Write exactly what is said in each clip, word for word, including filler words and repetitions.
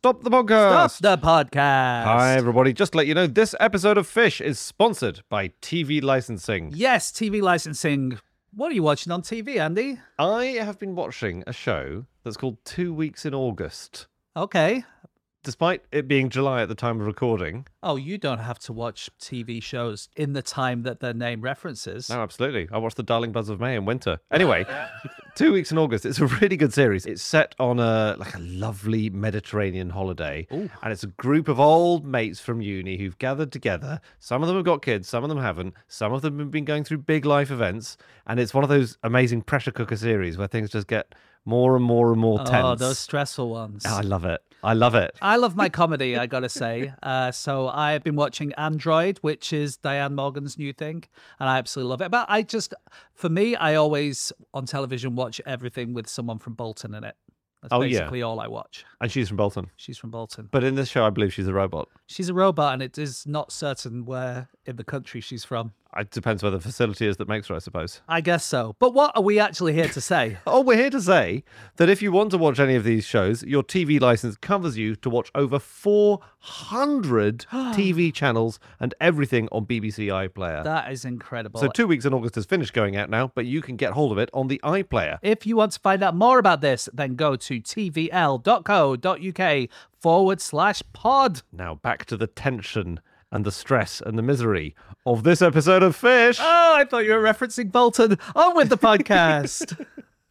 Stop the podcast. Stop the podcast. Hi, everybody. Just to let you know, this episode of Fish is sponsored by T V licensing. Yes, T V licensing. What are you watching on T V, Andy? I have been watching a show that's called Two Weeks in August. Okay. Despite it being July at the time of recording. Oh, you don't have to watch T V shows in the time that their name references. No, absolutely. I watched The Darling Buzz of May in winter. Anyway, Two Weeks in August. It's a really good series. It's set on a like a lovely Mediterranean holiday. Ooh. And it's a group of old mates from uni who've gathered together. Some of them have got kids, some of them haven't. Some of them have been going through big life events. And it's one of those amazing pressure cooker series where things just get more and more and more tense. Oh, those stressful ones. Oh, I love it. I love it. I love my comedy, I gotta say. Uh, so I've been watching Android, which is Diane Morgan's new thing, and I absolutely love it. But I just, for me, I always, on television, watch everything with someone from Bolton in it. That's Oh, basically yeah. all I watch. And she's from Bolton. She's from Bolton. But in this show, I believe she's a robot. She's a robot, and it is not certain where in the country she's from. It depends where the facility is that makes her, I suppose. I guess so. But what are we actually here to say? Oh, we're here to say that if you want to watch any of these shows, your T V license covers you to watch over four hundred T V channels and everything on B B C iPlayer. That is incredible. So Two Weeks in August has finished going out now, but you can get hold of it on the iPlayer. If you want to find out more about this, then go to tvl.co.uk forward slash pod. Now back to the tension and the stress and the misery of this episode of Fish. Oh, I thought you were referencing Bolton. On with the podcast.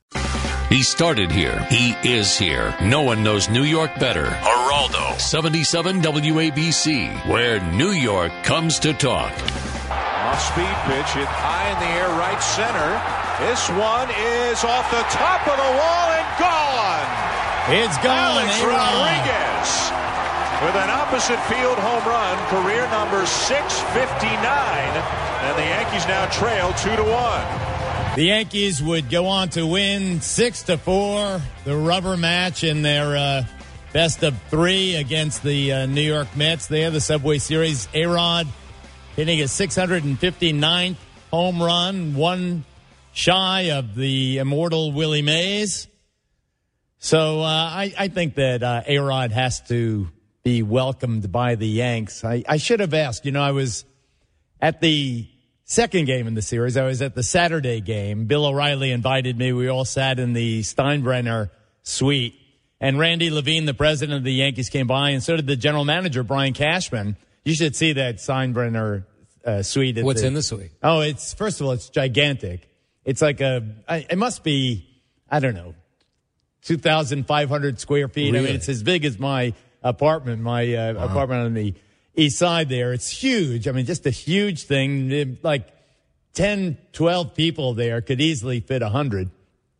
He started here. He is here. No one knows New York better. Geraldo. seventy-seven W A B C, where New York comes to talk. Off-speed pitch, hit high in the air, right center. This one is off the top of the wall and gone. It's gone. Alex A-Rod. Rodriguez with an opposite field home run, career number six fifty-nine, and the Yankees now trail two to one. The Yankees would go on to win six to four, the rubber match in their uh, best of three against the uh, New York Mets. They have the Subway Series. A-Rod hitting his six hundred fifty-ninth home run, one shy of the immortal Willie Mays. So uh, I, I think that uh, A-Rod has to be welcomed by the Yanks. I, I should have asked. You know, I was at the second game in the series. I was at the Saturday game. Bill O'Reilly invited me. We all sat in the Steinbrenner suite. And Randy Levine, the president of the Yankees, came by, and so did the general manager, Brian Cashman. You should see that Steinbrenner uh, suite. At What's the, in the suite? Oh, it's, first of all, it's gigantic. It's like a, I, it must be, I don't know, two thousand five hundred square feet. Really? I mean, it's as big as my apartment, my uh, Wow. apartment on the east side there. It's huge. I mean, just a huge thing. It, like ten, twelve people there could easily fit one hundred.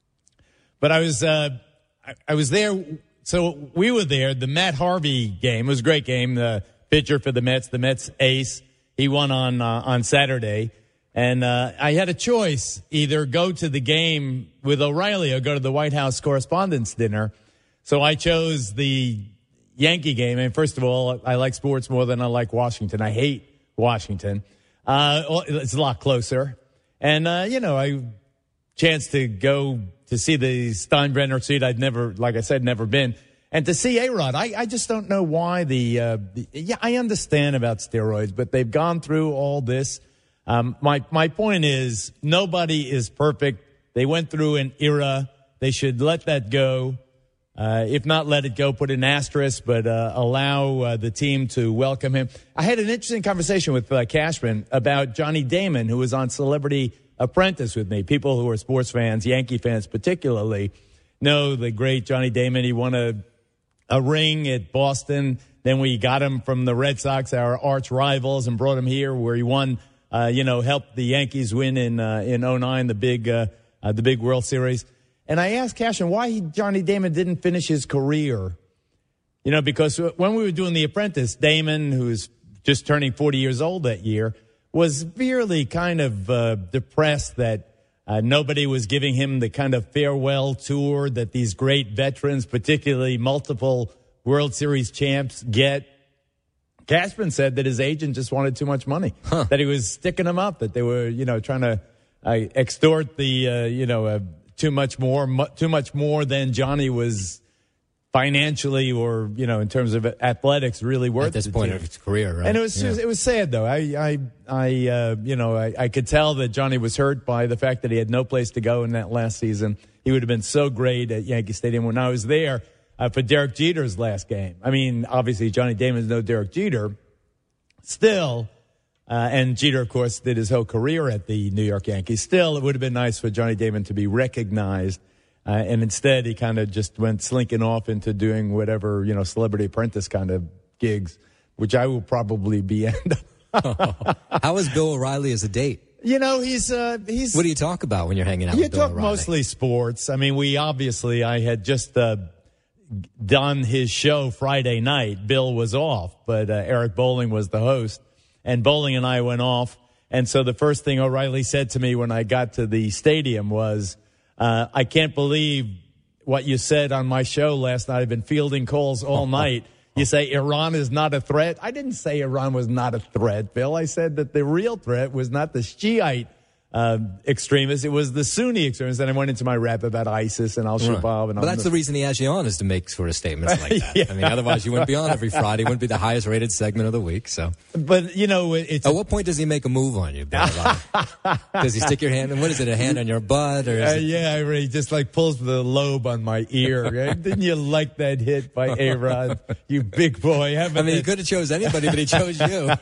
But I was, uh, I, I was there. So we were there. The Matt Harvey game was a great game. The pitcher for the Mets, the Mets ace. He won on, uh, on Saturday. And, uh, I had a choice, either go to the game with O'Reilly or go to the White House Correspondents' Dinner. So I chose the Yankee game. And first of all, I like sports more than I like Washington. I hate Washington. Uh, well, it's a lot closer. And, uh, you know, I chance to go to see the Steinbrenner suite. I'd never, like I said, never been. And to see A-Rod, I, I just don't know why the, uh, the, yeah, I understand about steroids, but they've gone through all this. Um, my, my point is nobody is perfect. They went through an era. They should let that go. Uh, if not let it go, put an asterisk, but uh, allow uh, the team to welcome him. I had an interesting conversation with uh, Cashman about Johnny Damon, who was on Celebrity Apprentice with me. People who are sports fans, Yankee fans particularly, know the great Johnny Damon. He won a, a ring at Boston. Then we got him from the Red Sox, our arch rivals, and brought him here where he won, uh, you know, helped the Yankees win in uh, in oh nine, the big uh, uh, the big World Series. And I asked Cashman why he, Johnny Damon didn't finish his career. You know, because when we were doing The Apprentice, Damon, who's just turning forty years old that year, was really kind of uh, depressed that uh, nobody was giving him the kind of farewell tour that these great veterans, particularly multiple World Series champs, get. Cashman said that his agent just wanted too much money, huh. that he was sticking him up, that they were, you know, trying to uh, extort the, uh, you know, uh, too much more, mu- too much more than Johnny was financially or, you know, in terms of athletics, really worth at this the point team. of his career, right? And it was Yeah. just, it was sad though. I I I uh, you know I, I could tell that Johnny was hurt by the fact that he had no place to go in that last season. He would have been so great at Yankee Stadium. When I was there uh, for Derek Jeter's last game, I mean, obviously Johnny Damon's no Derek Jeter, still. Uh, and Jeter, of course, did his whole career at the New York Yankees. Still, it would have been nice for Johnny Damon to be recognized. Uh, and instead, he kind of just went slinking off into doing whatever, you know, Celebrity Apprentice kind of gigs, which I will probably be in. How is Bill O'Reilly as a date? You know, he's uh, he's. What do you talk about when you're hanging out You with Bill talk O'Reilly? mostly sports. I mean, we obviously, I had just uh, done his show Friday night. Bill was off, but uh, Eric Bowling was the host, and Bowling and I went off. And so the first thing O'Reilly said to me when I got to the stadium was, Uh, I can't believe what you said on my show last night. I've been fielding calls all night. You say Iran is not a threat. I didn't say Iran was not a threat, Bill. I said that the real threat was not the Shiite uh, extremists. It was the Sunni extremists. And I went into my rap about ISIS and Al-Shabaab. Right. And but that's the reason he has you on, is to make sort of statements like that. Yeah. I mean, otherwise you wouldn't be on every Friday. It wouldn't be the highest rated segment of the week. So, But, you know, it's... At what point does he make a move on you, Bill? Does he stick your hand, and what is it, a hand on your butt? Or is Uh, it... yeah, I really just like pulls the lobe on my ear. Right? Didn't you like that hit by A-Rod? You big boy. I mean, he could have chose anybody, but he chose you.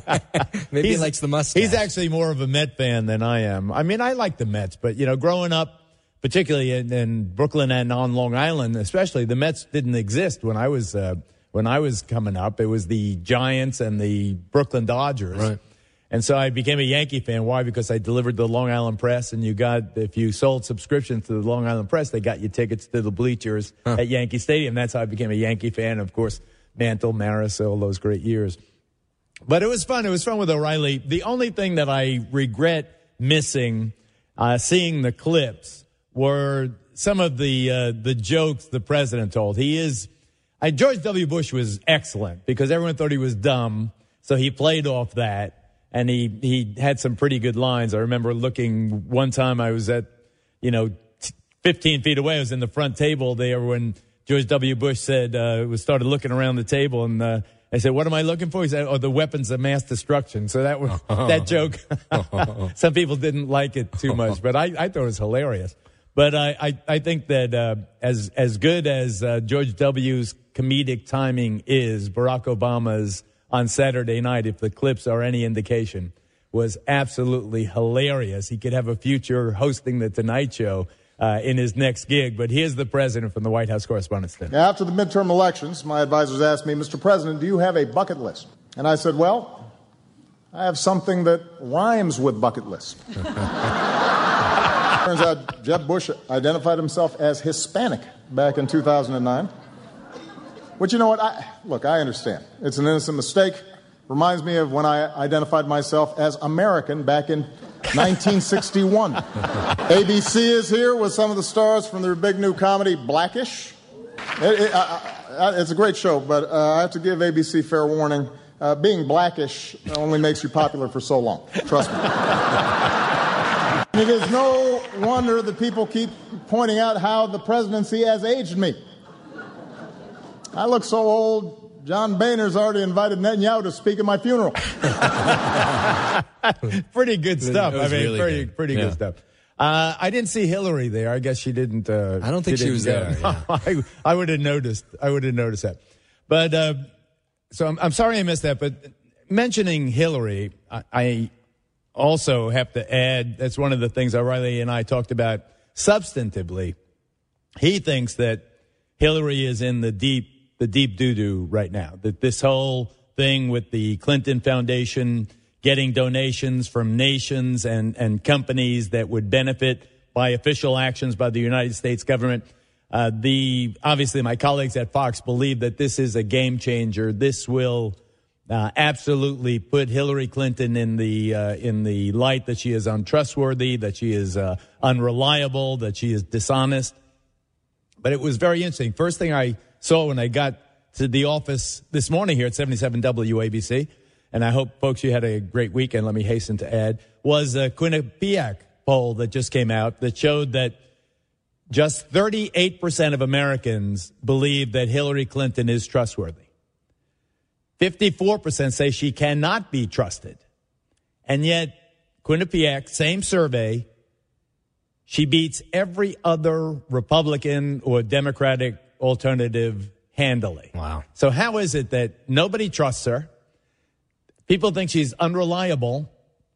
Maybe He's- he likes the mustache. He's actually more of a Met fan than I am. I mean, I like the Mets, but, you know, growing up, particularly in, in Brooklyn and on Long Island, especially, the Mets didn't exist when I was uh, when I was coming up. It was the Giants and the Brooklyn Dodgers. Right. And so I became a Yankee fan. Why? Because I delivered the Long Island Press, and you got, if you sold subscriptions to the Long Island Press, they got you tickets to the bleachers huh. at Yankee Stadium. That's how I became a Yankee fan. Of course, Mantle, Maris, all those great years. But it was fun. It was fun with O'Reilly. The only thing that I regret missing, uh, seeing the clips, were some of the uh, the jokes the president told. He is, uh, George W. Bush was excellent because everyone thought he was dumb, so he played off that, and he, he had some pretty good lines. I remember looking one time I was at, you know, fifteen feet away. I was in the front table there when George W. Bush said, uh, was started looking around the table, and uh, I said, "What am I looking for?" He said, "Oh, the weapons of mass destruction." So that was that joke. Some people didn't like it too much, but I, I thought it was hilarious. But I, I, I think that uh, as as good as uh, George W.'s comedic timing is, Barack Obama's on Saturday night, if the clips are any indication, was absolutely hilarious. He could have a future hosting the Tonight Show uh, in his next gig. But here's the president from the White House Correspondents' Dinner. After the midterm elections, my advisors asked me, "Mister President, do you have a bucket list?" And I said, "Well, I have something that rhymes with bucket list." Turns out Jeb Bush identified himself as Hispanic back in two thousand nine. Which, you know what, I, look, I understand. It's an innocent mistake. Reminds me of when I identified myself as American back in nineteen sixty-one. A B C is here with some of the stars from their big new comedy, Blackish. It, it, I, I, it's a great show, but uh, I have to give A B C fair warning. Uh, being Blackish only makes you popular for so long. Trust me. It is no wonder that people keep pointing out how the presidency has aged me. I look so old, John Boehner's already invited Netanyahu to speak at my funeral. Pretty good stuff. It was I mean, really pretty, good. pretty Yeah. good stuff. Uh, I didn't see Hillary there. I guess she didn't. Uh, I don't think she didn't was go. there, yeah. I, I would have noticed. I would have noticed that. But uh, so I'm, I'm sorry I missed that. But mentioning Hillary, I, I also have to add, that's one of the things O'Reilly and I talked about substantively. He thinks that Hillary is in the deep, the deep doo-doo right now. That this whole thing with the Clinton Foundation getting donations from nations and, and companies that would benefit by official actions by the United States government. Uh, the obviously, my colleagues at Fox believe that this is a game changer. This will uh, absolutely put Hillary Clinton in the uh, in the light that she is untrustworthy, that she is uh, unreliable, that she is dishonest. But it was very interesting. First thing I saw when I got to the office this morning here at seventy-seven W A B C, and I hope, folks, you had a great weekend, let me hasten to add, was a Quinnipiac poll that just came out that showed that just thirty-eight percent of Americans believe that Hillary Clinton is trustworthy. fifty-four percent say she cannot be trusted. And yet, Quinnipiac, same survey, she beats every other Republican or Democratic alternative handily. Wow. So how is it that nobody trusts her? People think she's unreliable,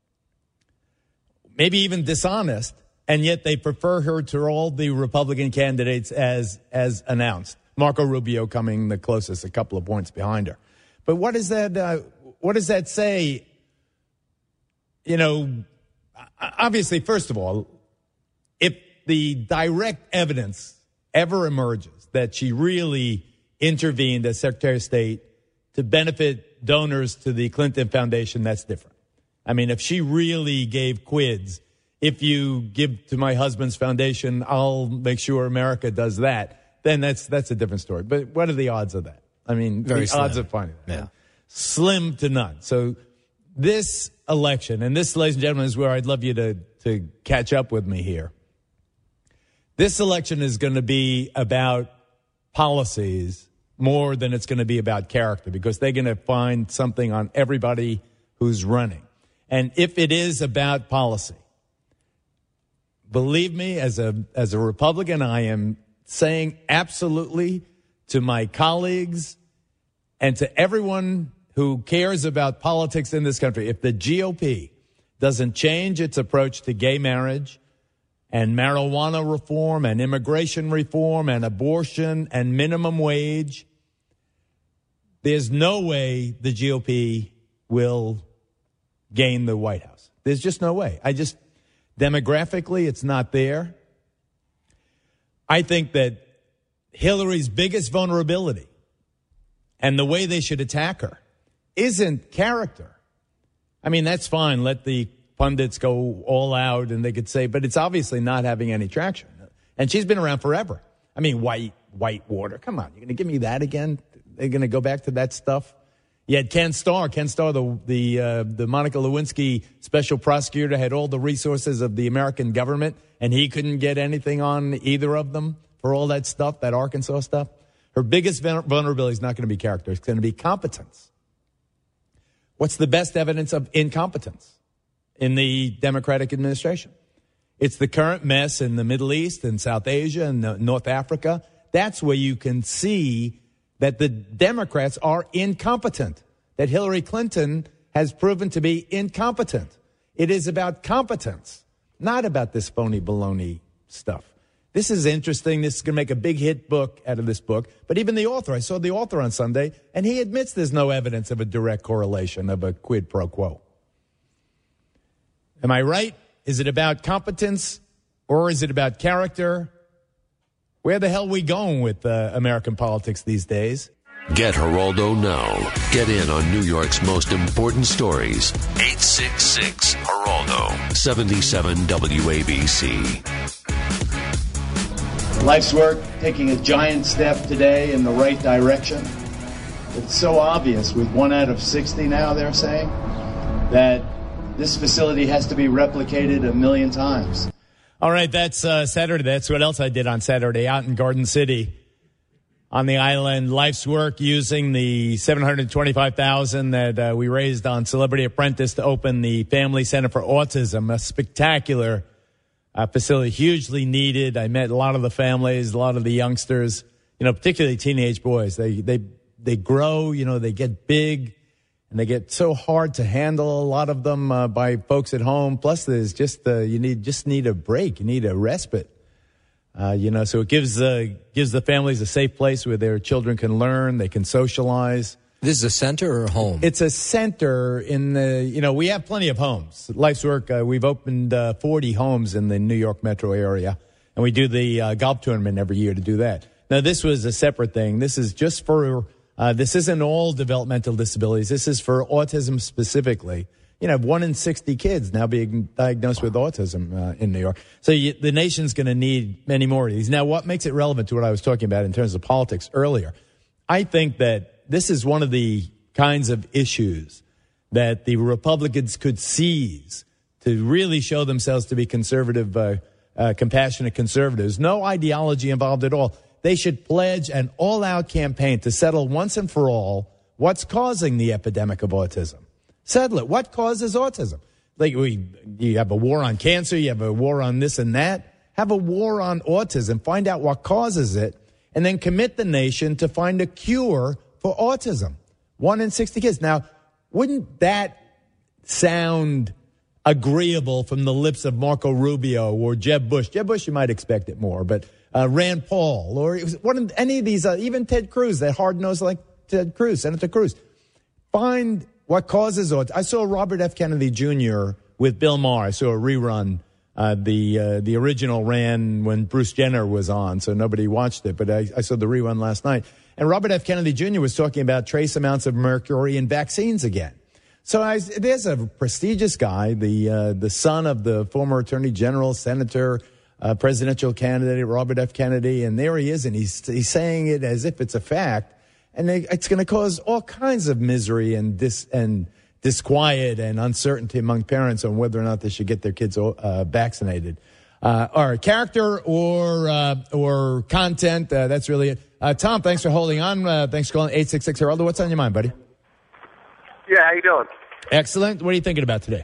maybe even dishonest, and yet they prefer her to all the Republican candidates as as announced. Marco Rubio coming the closest, a couple of points behind her. But what does that uh, what does that say? You know, obviously, first of all, if the direct evidence ever emerges that she really intervened as Secretary of State to benefit donors to the Clinton Foundation, that's different. I mean, if she really gave quids, if you give to my husband's foundation, I'll make sure America does that, then that's that's a different story. But what are the odds of that? I mean, Very the slim. odds of finding that. Yeah. Slim to none. So this election, and this, ladies and gentlemen, is where I'd love you to, to catch up with me here. This election is going to be about policies more than it's going to be about character, because they're going to find something on everybody who's running. And if it is about policy, believe me, as a as a Republican, I am saying absolutely to my colleagues and to everyone who cares about politics in this country, if the G O P doesn't change its approach to gay marriage and marijuana reform and immigration reform and abortion and minimum wage, there's no way the G O P will gain the White House. There's just no way. I just, demographically, it's not there. I think that Hillary's biggest vulnerability and the way they should attack her isn't character. I mean, that's fine. Let the pundits go all out and they could say, but it's obviously not having any traction. And she's been around forever. I mean, white, white water. Come on. You're going to give me that again? They're going to go back to that stuff? You had Ken Starr. Ken Starr, the the uh, the Monica Lewinsky special prosecutor, had all the resources of the American government, and he couldn't get anything on either of them for all that stuff, that Arkansas stuff. Her biggest vulnerability is not going to be character. It's going to be competence. What's the best evidence of incompetence in the Democratic administration? It's the current mess in the Middle East and South Asia and North Africa. That's where you can see that the Democrats are incompetent, that Hillary Clinton has proven to be incompetent. It is about competence, not about this phony baloney stuff. This is interesting. This is going to make a big hit book out of this book. But even the author, I saw the author on Sunday, and he admits there's no evidence of a direct correlation, of a quid pro quo. Am I right? Is it about competence or is it about character? Where the hell are we going with uh, American politics these days? Get Geraldo now. Get in on New York's most important stories. eight six six Geraldo. seventy-seven W A B C. Life's work taking a giant step today in the right direction. It's so obvious with one out of sixty now, they're saying, that this facility has to be replicated a million times. All right, that's uh, Saturday. That's what else I did on Saturday out in Garden City on the island. Life's work using the seven hundred twenty-five thousand dollars that uh, we raised on Celebrity Apprentice to open the Family Center for Autism, a spectacular uh, facility, hugely needed. I met a lot of the families, a lot of the youngsters, you know, particularly teenage boys. They they they grow, you know, they get big. And they get so hard to handle, a lot of them, uh, by folks at home. Plus, there's just uh, you need just need a break. You need a respite. Uh, you know, so it gives uh, gives the families a safe place where their children can learn, they can socialize. This is a center or a home? It's a center in the, you know, we have plenty of homes. Life's Work, uh, we've opened uh, forty homes in the New York metro area. And we do the uh, golf tournament every year to do that. Now, this was a separate thing. This is just for... Uh, this isn't all developmental disabilities. This is for autism specifically. You know, one in sixty kids now being diagnosed with autism uh, in New York. So you, the nation's going to need many more of these. Now, what makes it relevant to what I was talking about in terms of politics earlier? I think that this is one of the kinds of issues that the Republicans could seize to really show themselves to be conservative uh, uh, compassionate conservatives. No ideology involved at all. They should pledge an all-out campaign to settle once and for all what's causing the epidemic of autism. Settle it. What causes autism? Like we, you have a war on cancer, you have a war on this and that. Have a war on autism. Find out what causes it, and then commit the nation to find a cure for autism. One in sixty kids. Now, wouldn't that sound agreeable from the lips of Marco Rubio or Jeb Bush? Jeb Bush, you might expect it more, but uh, Rand Paul or one of any of these, uh, even Ted Cruz, that hard-nosed like Ted Cruz, Senator Cruz. Find what causes autism. I saw Robert F. Kennedy Junior with Bill Maher. I saw a rerun. Uh, the uh, the original ran when Bruce Jenner was on, so nobody watched it, but I, I saw the rerun last night. And Robert F. Kennedy Junior was talking about trace amounts of mercury in vaccines again. So I, there's a prestigious guy, the uh, the son of the former Attorney General, Senator, uh, presidential candidate Robert F. Kennedy, and there he is, and he's he's saying it as if it's a fact, and it, it's going to cause all kinds of misery and dis and disquiet and uncertainty among parents on whether or not they should get their kids uh, vaccinated. Uh, or character or uh, or content, uh, that's really it. Uh, Tom, thanks for holding on. Uh, thanks for calling eight six six Heraldo. What's on your mind, buddy? Yeah, how you doing? Excellent. What are you thinking about today?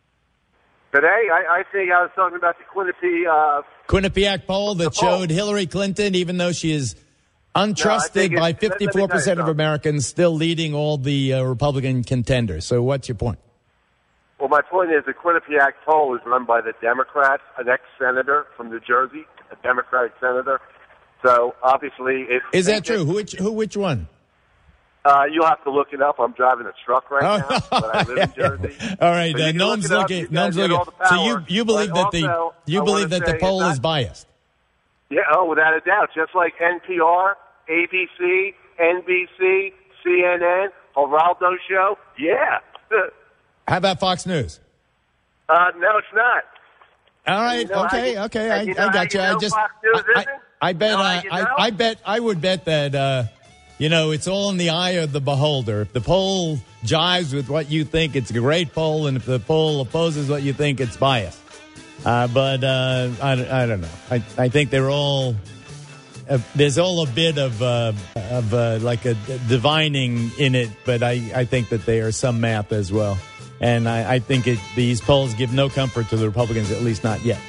Today, I, I think I was talking about the Quinnipiac... Uh, Quinnipiac poll that showed Hillary Clinton, even though she is untrusted no, by fifty-four percent of Americans, still leading all the uh, Republican contenders. So what's your point? Well, my point is the Quinnipiac poll is run by the Democrats, an ex-senator from New Jersey, a Democratic senator. So, obviously... It, is that true? Who, which, who, which one? Uh, you'll have to look it up. I'm driving a truck right oh, now, but I live in Jersey. All right, so uh, Noam's looking. Noam's looking. So you you believe that also, the you I believe that the poll not, is biased? Yeah, oh, without a doubt. Just like N P R, A B C, N B C, C N N, Geraldo Show. Yeah. How about Fox News? Uh, no, it's not. All right. You know, okay. I, okay. I, you know I got you. you know I just. Fox News I, isn't? I, I bet. You know uh, you I, know? I bet. I would bet that. Uh, You know, it's all in the eye of the beholder. If the poll jives with what you think, it's a great poll, and if the poll opposes what you think, it's biased. Uh, but uh, I, I don't know. I, I think they're all uh, there's all a bit of uh, of uh, like a divining in it, but I, I think that there is some math as well. And I, I think it, these polls give no comfort to the Republicans, at least not yet.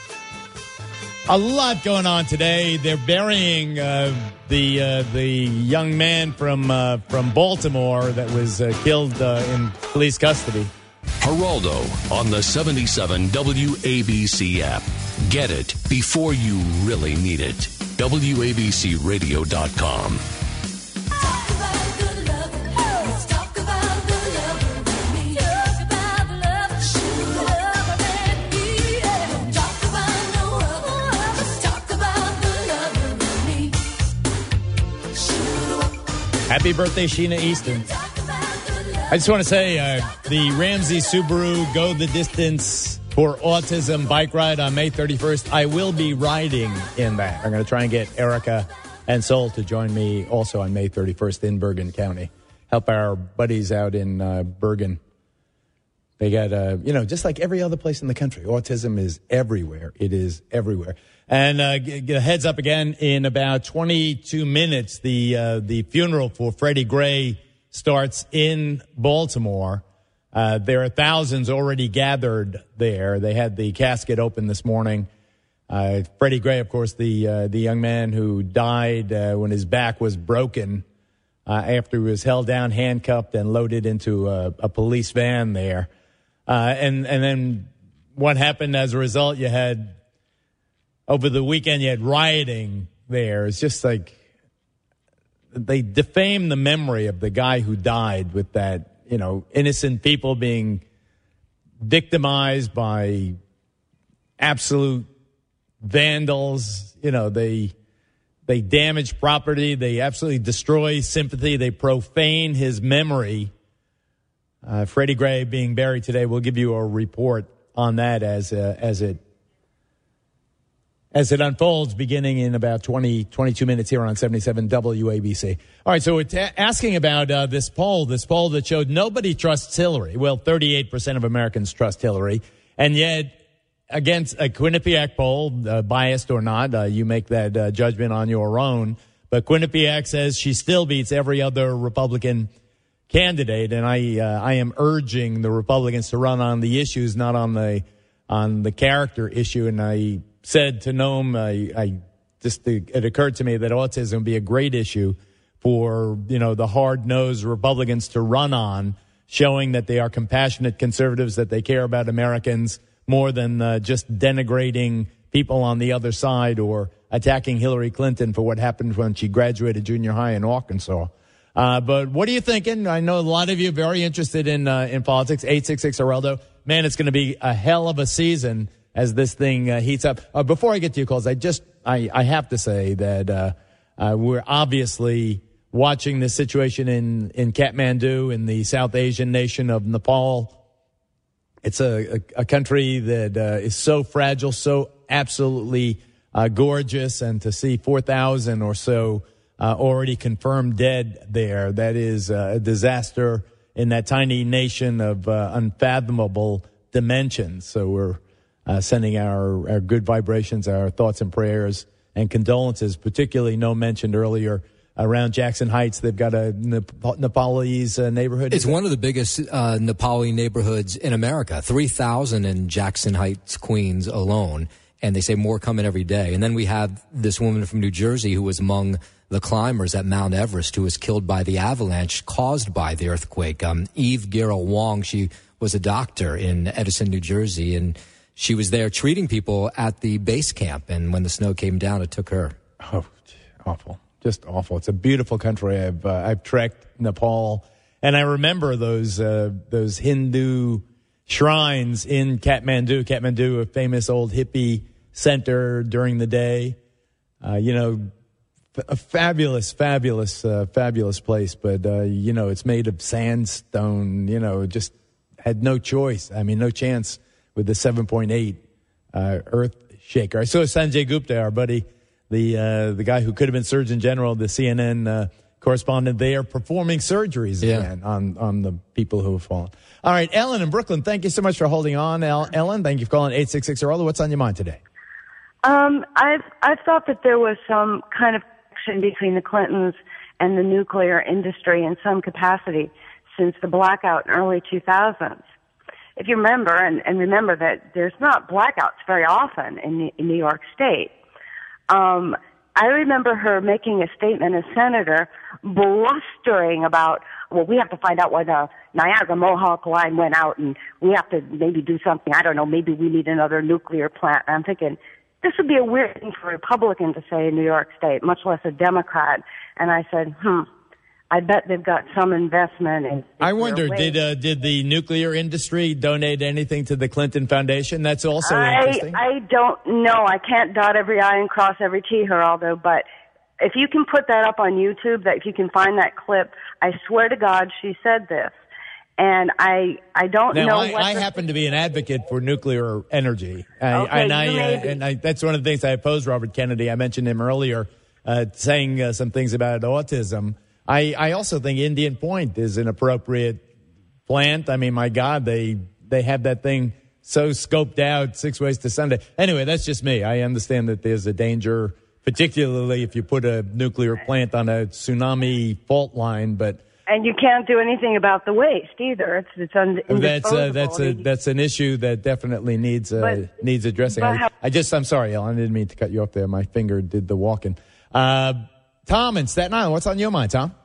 A lot going on today. They're burying uh, the uh, the young man from uh, from Baltimore that was uh, killed uh, in police custody. Geraldo on the seventy-seven W A B C app. Get it before you really need it. W A B C radio dot com. Happy birthday, Sheena Easton. I just want to say uh, the Ramsey Subaru Go the Distance for Autism bike ride on May thirty-first. I will be riding in that. I'm going to try and get Erica and Sol to join me also on May thirty-first in Bergen County. Help our buddies out in uh, Bergen. They got, uh, you know, just like every other place in the country, autism is everywhere. It is everywhere. And uh, get a heads up again, in about twenty-two minutes, the uh, the funeral for Freddie Gray starts in Baltimore. Uh, there are thousands already gathered there. They had the casket open this morning. Uh, Freddie Gray, of course, the uh, the young man who died uh, when his back was broken uh, after he was held down, handcuffed, and loaded into a, a police van there. Uh, and and then what happened as a result? You had over the weekend, you had rioting there. It's just like they defame the memory of the guy who died with that, you know, innocent people being victimized by absolute vandals. You know, they they damage property. They absolutely destroy sympathy. They profane his memory. Uh, Freddie Gray being buried today. We'll give you a report on that as uh, as it as it unfolds, beginning in about twenty, twenty-two minutes here on seventy-seven W A B C. All right, so we're t- asking about uh, this poll, this poll that showed nobody trusts Hillary. Well, thirty-eight percent of Americans trust Hillary, and yet against a Quinnipiac poll, uh, biased or not, uh, you make that uh, judgment on your own. But Quinnipiac says she still beats every other Republican candidate, and I uh, I am urging the Republicans to run on the issues, not on the on the character issue. And I said to Noam, I, I just it occurred to me that autism would be a great issue for, you know, the hard-nosed Republicans to run on, showing that they are compassionate conservatives, that they care about Americans more than uh, just denigrating people on the other side or attacking Hillary Clinton for what happened when she graduated junior high in Arkansas. Uh, but what are you thinking? I know a lot of you are very interested in uh, in politics. eight six six Geraldo. Man, it's going to be a hell of a season as this thing uh, heats up. Uh, before I get to your calls, I just I, I have to say that uh, uh, we're obviously watching this situation in, in Kathmandu, in the South Asian nation of Nepal. It's a, a, a country that uh, is so fragile, so absolutely uh, gorgeous, and to see four thousand or so uh, already confirmed dead there, that is uh, a disaster in that tiny nation of uh, unfathomable dimensions. So we're uh, sending our, our good vibrations, our thoughts and prayers and condolences, particularly no mentioned earlier around Jackson Heights. They've got a Nep- Nepalese uh, neighborhood. It's one of the biggest uh, Nepali neighborhoods in America, three thousand in Jackson Heights, Queens alone. And they say more coming every day. And then we have this woman from New Jersey who was among the climbers at Mount Everest who was killed by the avalanche caused by the earthquake. Um, Eve Girl Wong, she was a doctor in Edison, New Jersey, and she was there treating people at the base camp. And when the snow came down, it took her. Oh, awful. Just awful. It's a beautiful country. I've uh, I've trekked Nepal, and I remember those uh, those Hindu shrines in Kathmandu. Kathmandu, a famous old hippie center during the day. Uh, you know, f- a fabulous, fabulous, uh, fabulous place. But uh, you know, it's made of sandstone. You know, just had no choice. I mean, no chance with the seven point eight uh, earth shaker. I saw Sanjay Gupta, our buddy, the uh, the guy who could have been Surgeon General, the C N N uh, correspondent there, performing surgeries yeah. again on, on the people who have fallen. All right, Ellen in Brooklyn, thank you so much for holding on. El- Ellen, thank you for calling eight six six Geraldo. What's on your mind today? Um, I've I've thought that there was some kind of connection between the Clintons and the nuclear industry in some capacity since the blackout in early two thousands. If you remember, and, and remember that there's not blackouts very often in, in New York State. Um, I remember her making a statement as senator, blustering about, well, we have to find out why the Niagara Mohawk line went out, and we have to maybe do something. I don't know, maybe we need another nuclear plant. And I'm thinking, this would be a weird thing for a Republican to say in New York State, much less a Democrat. And I said, hmm, I bet they've got some investment in. I wonder, did uh, did the nuclear industry donate anything to the Clinton Foundation? That's also I, interesting. I don't know. I can't dot every I and cross every T, Geraldo, but if you can put that up on YouTube, that if you can find that clip, I swear to God she said this. And I I don't now, know I, what I the, happen to be an advocate for nuclear energy. I, Okay, and, I, you uh, may be. and I that's one of the things I opposed Robert Kennedy. I mentioned him earlier, uh, saying uh, some things about autism. I, I also think Indian Point is an appropriate plant. I mean, my God, they they have that thing so scoped out six ways to Sunday. Anyway, that's just me. I understand that there's a danger, particularly if you put a nuclear plant on a tsunami fault line, but and you can't do anything about the waste either. It's it's un, that's uh, indisposable. that's I a mean, that's an issue that definitely needs uh, But- needs addressing. but I, how- I just I'm sorry, Ellen. I didn't mean to cut you off there. My finger did the walking. Uh, Tom in Staten Island, what's on your mind, Tom?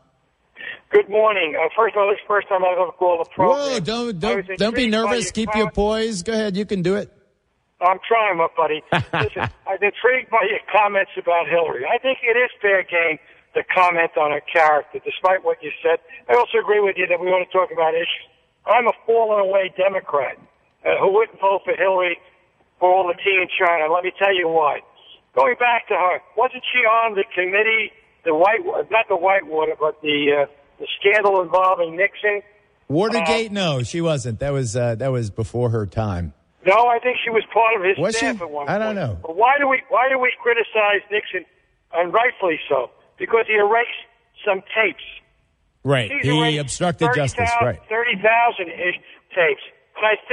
Good morning. Uh, first of all, this is the first time I've ever called the program. Whoa! Don't I don't was don't be intrigued by nervous. your Keep your comment- poise. Go ahead. You can do it. I'm trying, my buddy. Listen, I was intrigued by your comments about Hillary. I think it is fair game to comment on her character, despite what you said. I also agree with you that we want to talk about issues. I'm a fallen away Democrat uh, who wouldn't vote for Hillary for all the tea in China. Let me tell you why. Going back to her, wasn't she on the committee, the white, not the Whitewater, but the uh, the scandal involving Nixon? Watergate? Uh, no, she wasn't. That was uh, that was before her time. No, I think she was part of his Was staff she? at one I point. don't know. But why do we why do we criticize Nixon, and rightfully so? Because he erased some tapes. Right. He's He erased obstructed thirty justice. thousand Right. thirty thousand ish tapes. And I think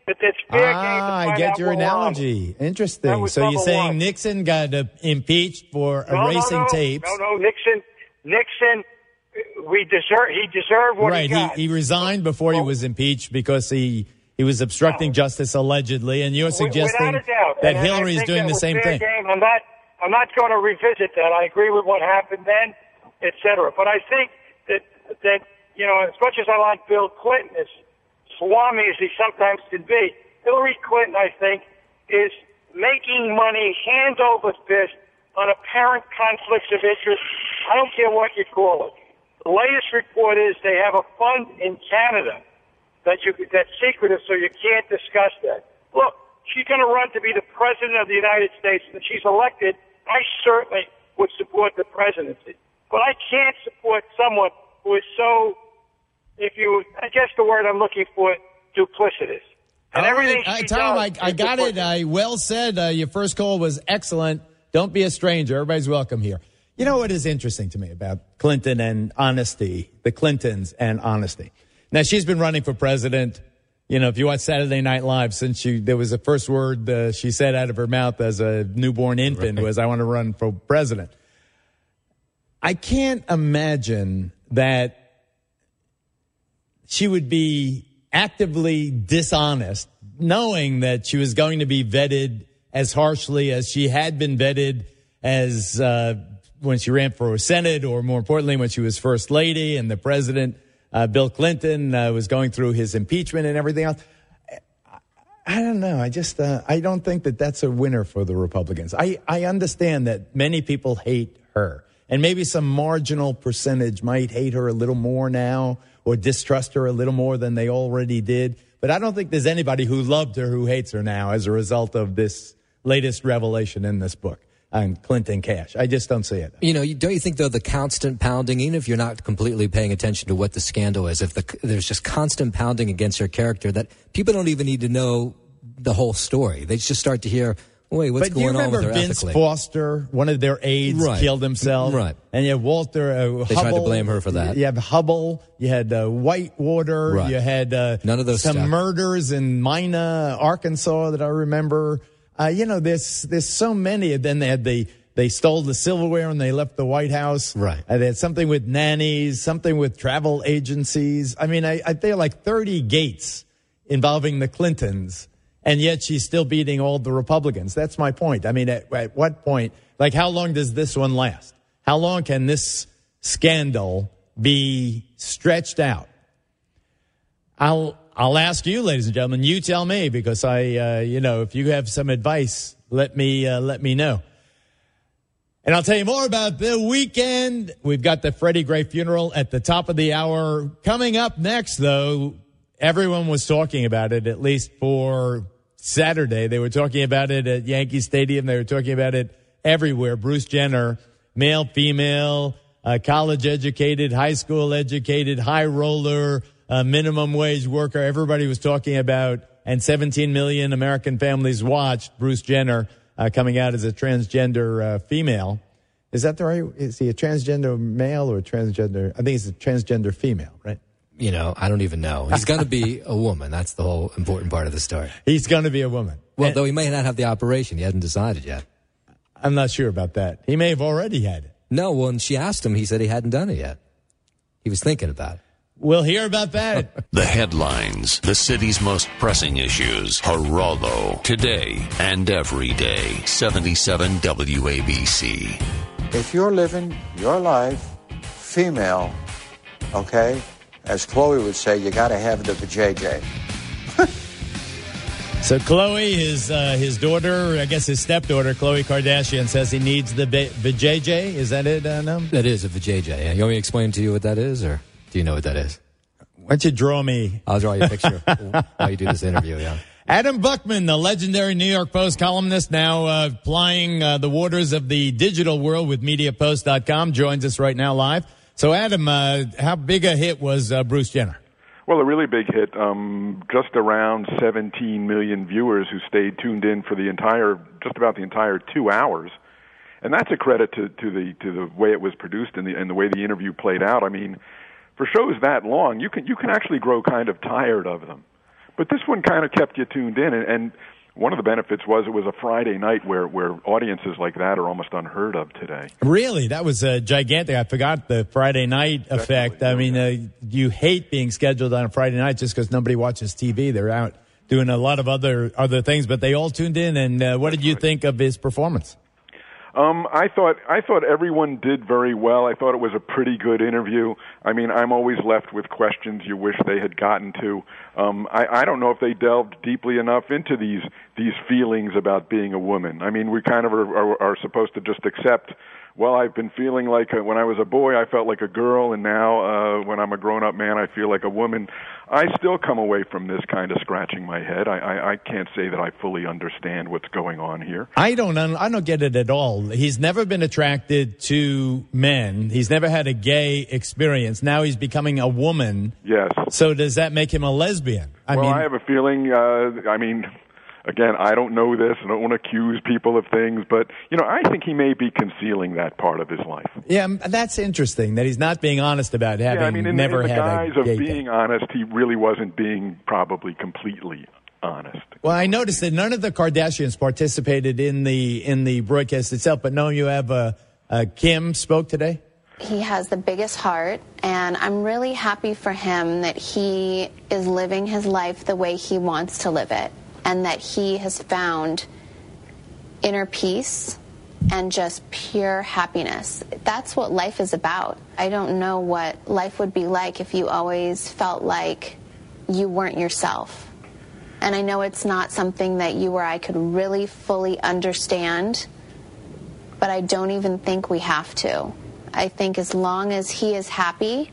that it's fair ah, game to I find get out your more on analogy. it. Interesting. That was So you're number saying one. Nixon got uh, impeached for No, erasing no, no, tapes? No, no, Nixon, Nixon, we deserve. He deserved what right. he got. He, he resigned before he was impeached because he, he was obstructing No. justice allegedly, and you're suggesting Without a doubt. that And I Hillary is think doing that the was same fair thing. Game. I'm not. I'm not going to revisit that. I agree with what happened then, et cetera. But I think that that you know, as much as I like Bill Clinton, as salami as he sometimes can be, Hillary Clinton, I think, is making money hand over fist on apparent conflicts of interest. I don't care what you call it. The latest report is they have a fund in Canada that you that's secretive, so you can't discuss that. Look, she's going to run to be the president of the United States, and if she's elected, I certainly would support the presidency. But I can't support someone who is so, if you, I guess the word I'm looking for, duplicitous. And All everything right. she Uh, Tom, I, does I is got it. duplicitous. I well said. Uh, your first call was excellent. Don't be a stranger. Everybody's welcome here. You know what is interesting to me about Clinton and honesty, the Clintons and honesty. Now, she's been running for president. You know, if you watch Saturday Night Live, since she, there was the first word uh, she said out of her mouth as a newborn infant Right. was, I want to run for president. I can't imagine that she would be actively dishonest, knowing that she was going to be vetted as harshly as she had been vetted as uh, when she ran for Senate, or more importantly, when she was First Lady and the President, uh, Bill Clinton, uh, was going through his impeachment and everything else. I don't know. I just, uh, I don't think that that's a winner for the Republicans. I, I understand that many people hate her, and maybe some marginal percentage might hate her a little more now or distrust her a little more than they already did. But I don't think there's anybody who loved her who hates her now as a result of this latest revelation in this book on Clinton Cash. I just don't see it. You know, you- don't you think, though, the constant pounding, even if you're not completely paying attention to what the scandal is, if the, there's just constant pounding against her character, that people don't even need to know the whole story. They just start to hear, wait, what's But do you going on remember with her Vince ethically? Foster, one of their aides, Right. killed himself? Right. And you had Walter uh, They Hubble. tried to blame her for that. You have Hubble. You had uh, Whitewater. Right. You had uh, None of those some stuck. murders in Mina, Arkansas that I remember. Uh, you know, there's there's so many. Then they had the they stole the silverware and they left the White House. Right. Uh, they had something with nannies, something with travel agencies. I mean, I, I there are like thirty gates involving the Clintons. And yet she's still beating all the Republicans. That's my point. I mean, at, at what point, like, how long does this one last? How long can this scandal be stretched out? I'll, I'll ask you, ladies and gentlemen, you tell me, because I, uh, you know, if you have some advice, let me, uh, let me know. And I'll tell you more about the weekend. We've got the Freddie Gray funeral at the top of the hour. Coming up next, though, everyone was talking about it, at least for Saturday. They were talking about it at Yankee Stadium. They were talking about it everywhere. Bruce Jenner, male, female, uh, college educated, high school educated, high roller, uh, minimum wage worker. Everybody was talking about, and seventeen million American families watched Bruce Jenner uh, coming out as a transgender uh, female. Is that the right? Is he a transgender male or a transgender? I think he's a transgender female, right? You know, I don't even know. He's going to be a woman. That's the whole important part of the story. He's going to be a woman. Well, And though he may not have the operation. He hasn't decided yet. I'm not sure about that. He may have already had it. No, when she asked him, he said he hadn't done it yet. He was thinking about it. We'll hear about that. The headlines, the city's most pressing issues. Geraldo, today and every day. seventy-seven W A B C. If you're living your life female, okay, as Chloe would say, you got to have the vajayjay. So Chloe, his uh, his daughter, I guess his stepdaughter, Khloe Kardashian, says he needs the v- vajayjay. Is that it, uh, no? That is a vajayjay. You want me to explain to you what that is, or do you know what that is? Why don't you draw me? I'll draw you a picture while you do this interview, yeah. Adam Buckman, the legendary New York Post columnist, now uh, plying uh, the waters of the digital world with media post dot com, joins us right now live. So, Adam, uh, how big a hit was uh, Bruce Jenner? Well, a really big hit. Um, just around seventeen million viewers who stayed tuned in for the entire, just about the entire two hours, and that's a credit to, to the to the way it was produced and the and the way the interview played out. I mean, for shows that long, you can you can actually grow kind of tired of them. but this one kind of kept you tuned in, and, and one of the benefits was it was a Friday night where, where audiences like that are almost unheard of today. Really? That was uh, gigantic. I forgot the Friday night effect. Definitely. I mean, uh, you hate being scheduled on a Friday night just because nobody watches T V. They're out doing a lot of other other things, but they all tuned in. And uh, what did you think of his performance? Um, I thought I thought everyone did very well. I thought it was a pretty good interview. I mean, I'm always left with questions you wish they had gotten to. Um, I, I don't know if they delved deeply enough into these these feelings about being a woman. I mean, we kind of are, are, are supposed to just accept, well, I've been feeling like a, when I was a boy I felt like a girl, and now uh, when I'm a grown-up man I feel like a woman. I still come away from this kind of scratching my head. I, I, I can't say that I fully understand what's going on here. I don't I don't get it at all. He's never been attracted to men. He's never had a gay experience. Now he's becoming a woman. Yes. So does that make him a lesbian? I well, mean, I have a feeling, uh, I mean... Again, I don't know this. I don't want to accuse people of things, but, you know, I think he may be concealing that part of his life. Yeah, that's interesting that he's not being honest about having yeah, I mean, in, never in the had guise a of gay being day. honest, he really wasn't being probably completely honest. Well, I noticed that none of the Kardashians participated in the in the broadcast itself, but no, you have uh, uh, Kim spoke today. He has the biggest heart, and I'm really happy for him that he is living his life the way he wants to live it, and that he has found inner peace and just pure happiness. That's what life is about. I don't know what life would be like if you always felt like you weren't yourself. And I know it's not something that you or I could really fully understand, but I don't even think we have to. I think as long as he is happy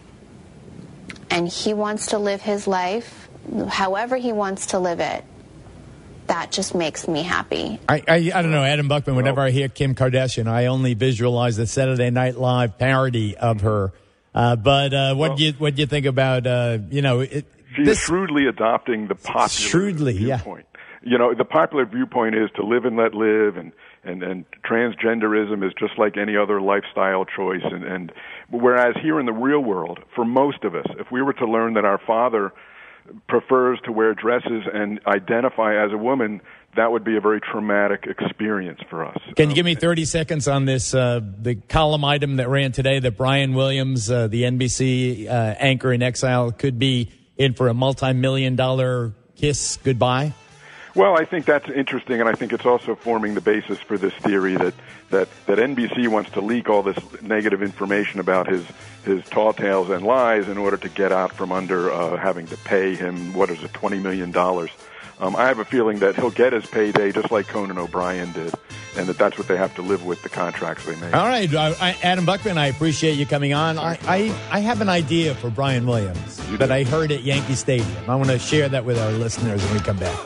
and he wants to live his life however he wants to live it, that just makes me happy. I, I, I don't know, Adam Buckman, whenever I hear Kim Kardashian, I only visualize the Saturday Night Live parody of her. Uh, but uh, what do you what do you think about, uh, you know... It, She this, is shrewdly adopting the popular shrewdly, viewpoint. Yeah. You know, the popular viewpoint is to live and let live, and, and, and transgenderism is just like any other lifestyle choice. And, and whereas here in the real world, for most of us, if we were to learn that our father prefers to wear dresses and identify as a woman, that would be a very traumatic experience for us. Can you give me thirty seconds on this, uh, the column item that ran today that Brian Williams, uh, the N B C uh, anchor in exile, could be in for a multi-million dollar kiss goodbye? Well, I think that's interesting, and I think it's also forming the basis for this theory that, that, that N B C wants to leak all this negative information about his, his tall tales and lies in order to get out from under uh, having to pay him, what is it, twenty million dollars. Um, I have a feeling that he'll get his payday just like Conan O'Brien did, and that that's what they have to live with, the contracts they make. All right, I, I, Adam Buckman, I appreciate you coming on. I, I, I have an idea for Brian Williams You that do. I heard at Yankee Stadium. I want to share that with our listeners when we come back.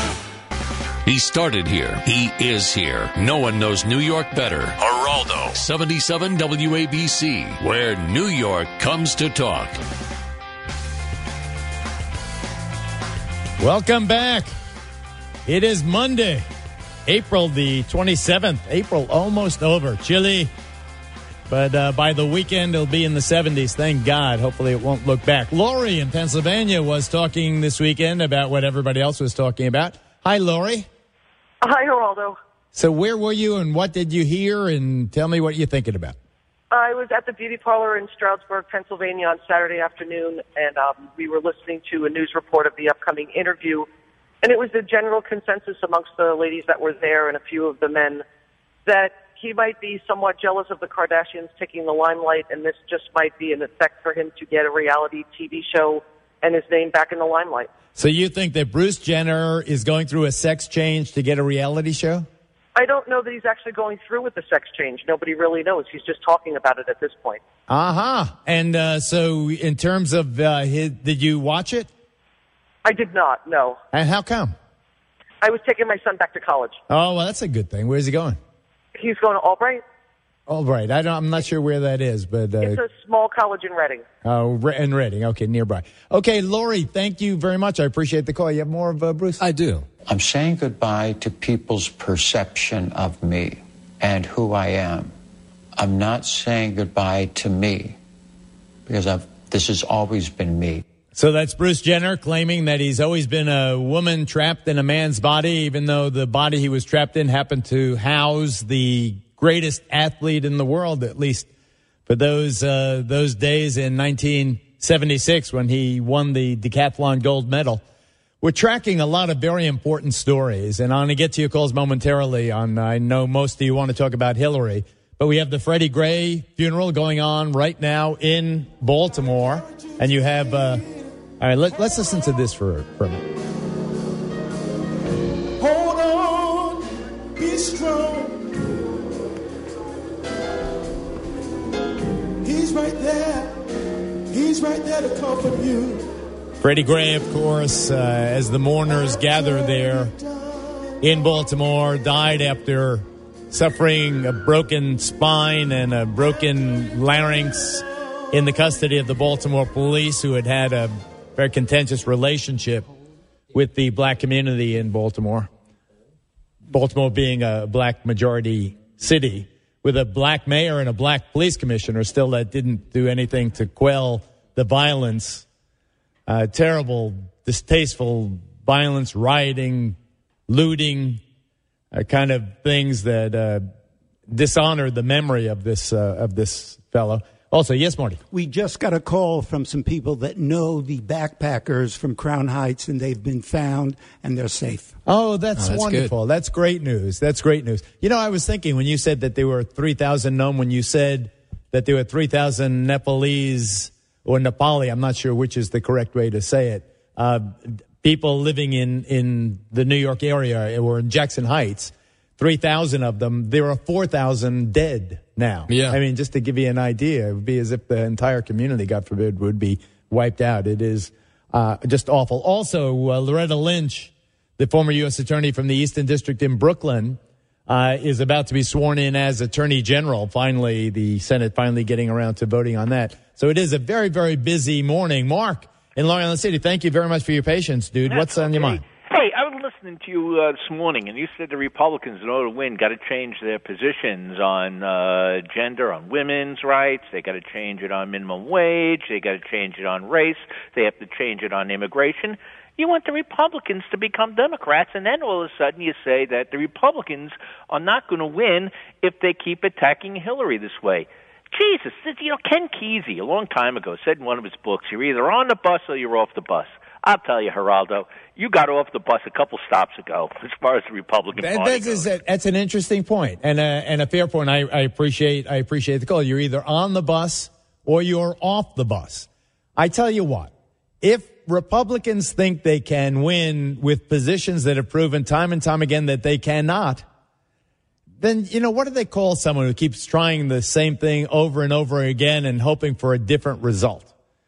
He started here. He is here. No one knows New York better. Geraldo, seventy-seven W A B C, where New York comes to talk. Welcome back. It is Monday, April the twenty-seventh. April almost over. Chilly. But uh, by the weekend, it'll be in the seventies. Thank God. Hopefully it won't look back. Lori in Pennsylvania was talking this weekend about what everybody else was talking about. Hi, Lori. Hi, Geraldo. So where were you and what did you hear? And tell me what you're thinking about. I was at the beauty parlor in Stroudsburg, Pennsylvania on Saturday afternoon, and um, we were listening to a news report of the upcoming interview. And it was the general consensus amongst the ladies that were there and a few of the men that he might be somewhat jealous of the Kardashians taking the limelight, and this just might be an effect for him to get a reality T V show and his name back in the limelight. So you think that Bruce Jenner is going through a sex change to get a reality show? I don't know that he's actually going through with the sex change. Nobody really knows. He's just talking about it at this point. Uh-huh. And uh, so in terms of uh, his, did you watch it? I did not, no. And how come? I was taking my son back to college. Oh, well, that's a good thing. Where's he going? He's going to Albright. Albright. I don't, I'm not sure where that is, but... Uh, It's a small college in Reading. Oh, Re- in Reading. Okay, nearby. Okay, Lori, thank you very much. I appreciate the call. You have more of uh, Bruce? I do. I'm saying goodbye to people's perception of me and who I am. I'm not saying goodbye to me because I've, this has always been me. So that's Bruce Jenner claiming that he's always been a woman trapped in a man's body, even though the body he was trapped in happened to house the greatest athlete in the world, at least for those uh, those days in nineteen seventy-six when he won the decathlon gold medal. We're tracking a lot of very important stories, and I'm going to get to your calls momentarily. On I know most of you want to talk about Hillary, but we have the Freddie Gray funeral going on right now in Baltimore, and you have. Uh, all right, let, let's listen to this for, for a minute. Hold on, be strong. He's right there. He's right there to comfort you. Freddie Gray, of course, uh, as the mourners gather there in Baltimore, died after suffering a broken spine and a broken larynx in the custody of the Baltimore police, who had had a very contentious relationship with the black community in Baltimore. Baltimore being a black majority city with a black mayor and a black police commissioner still that didn't do anything to quell the violence. Uh, terrible, distasteful violence, rioting, looting, uh, kind of things that uh, dishonor the memory of this uh, of this fellow. Also, yes, Marty. We just got a call from some people that know the backpackers from Crown Heights, and they've been found, and they're safe. Oh, that's, oh, that's wonderful. Good. That's great news. That's great news. You know, I was thinking when you said that there were three thousand known, when you said that there were three thousand Nepalese or Nepali, I'm not sure which is the correct way to say it, uh, people living in, in the New York area or in Jackson Heights, three thousand of them, there are four thousand dead now. Yeah. I mean, just to give you an idea, it would be as if the entire community, God forbid, would be wiped out. It is uh, just awful. Also, uh, Loretta Lynch, the former U S attorney from the Eastern District in Brooklyn, uh, is about to be sworn in as Attorney General. Finally, the Senate finally getting around to voting on that. So it is a very, very busy morning. Mark in Long Island City, thank you very much for your patience, dude. That's What's on your mind? Hey, I was listening to you uh, this morning, and you said the Republicans, in order to win, got to change their positions on uh, gender, on women's rights. They got to change it on minimum wage. They got to change it on race. They have to change it on immigration. You want the Republicans to become Democrats, and then all of a sudden you say that the Republicans are not going to win if they keep attacking Hillary this way. Jesus, you know, Ken Kesey, a long time ago, said in one of his books, you're either on the bus or you're off the bus. I'll tell you, Geraldo, you got off the bus a couple stops ago as far as the Republican That, Party that's, goes. a, that's an interesting point and a, and a fair point. I, I appreciate I appreciate the call. You're either on the bus or you're off the bus. I tell you what, if Republicans think they can win with positions that have proven time and time again that they cannot, then, you know, what do they call someone who keeps trying the same thing over and over again and hoping for a different result?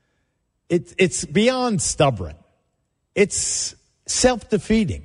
It, it's beyond stubborn. It's self-defeating.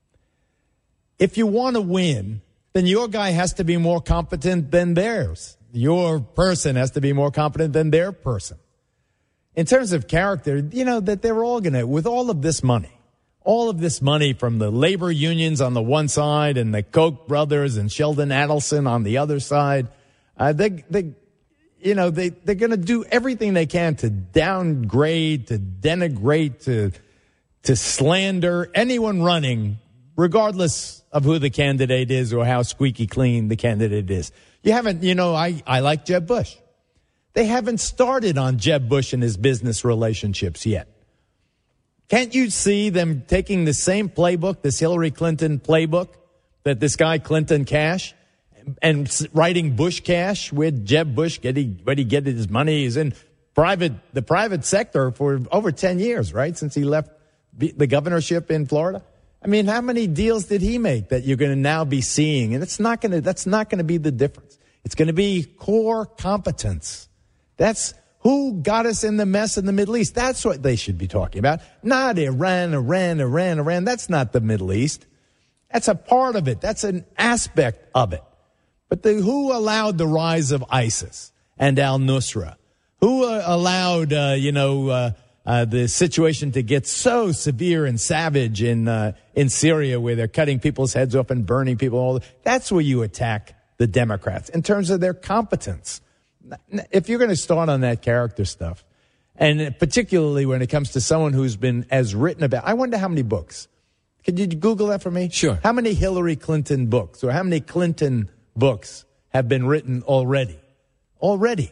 If you want to win, then your guy has to be more competent than theirs. Your person has to be more competent than their person. In terms of character, you know, that they're all going to, with all of this money, all of this money from the labor unions on the one side and the Koch brothers and Sheldon Adelson on the other side, uh, they, they, you know, they, they're going to do everything they can to downgrade, to denigrate, to, to slander anyone running, regardless of who the candidate is or how squeaky clean the candidate is. You haven't, you know, I, I like Jeb Bush. They haven't started on Jeb Bush and his business relationships yet. Can't you see them taking the same playbook, this Hillary Clinton playbook, that this guy Clinton Cash, and writing Bush Cash with Jeb Bush? Get he, where he get his money? He's in private, the private sector for over ten years, right? Since he left the governorship in Florida. I mean, how many deals did he make that you're going to now be seeing? And it's not going to, that's not going to be the difference. It's going to be core competence. That's who got us in the mess in the Middle East. That's what they should be talking about. Not Iran, Iran, Iran, Iran. That's not the Middle East. That's a part of it. That's an aspect of it. But the, who allowed the rise of ISIS and al-Nusra? Who uh, allowed, uh, you know, uh, uh, the situation to get so severe and savage in uh, in Syria, where they're cutting people's heads off and burning people? All that's where you attack the Democrats in terms of their competence. If you're going to start on that character stuff, And particularly when it comes to someone who's been as written about. I wonder how many books. Could you Google that for me? Sure. How many Hillary Clinton books or how many Clinton books have been written already? Already.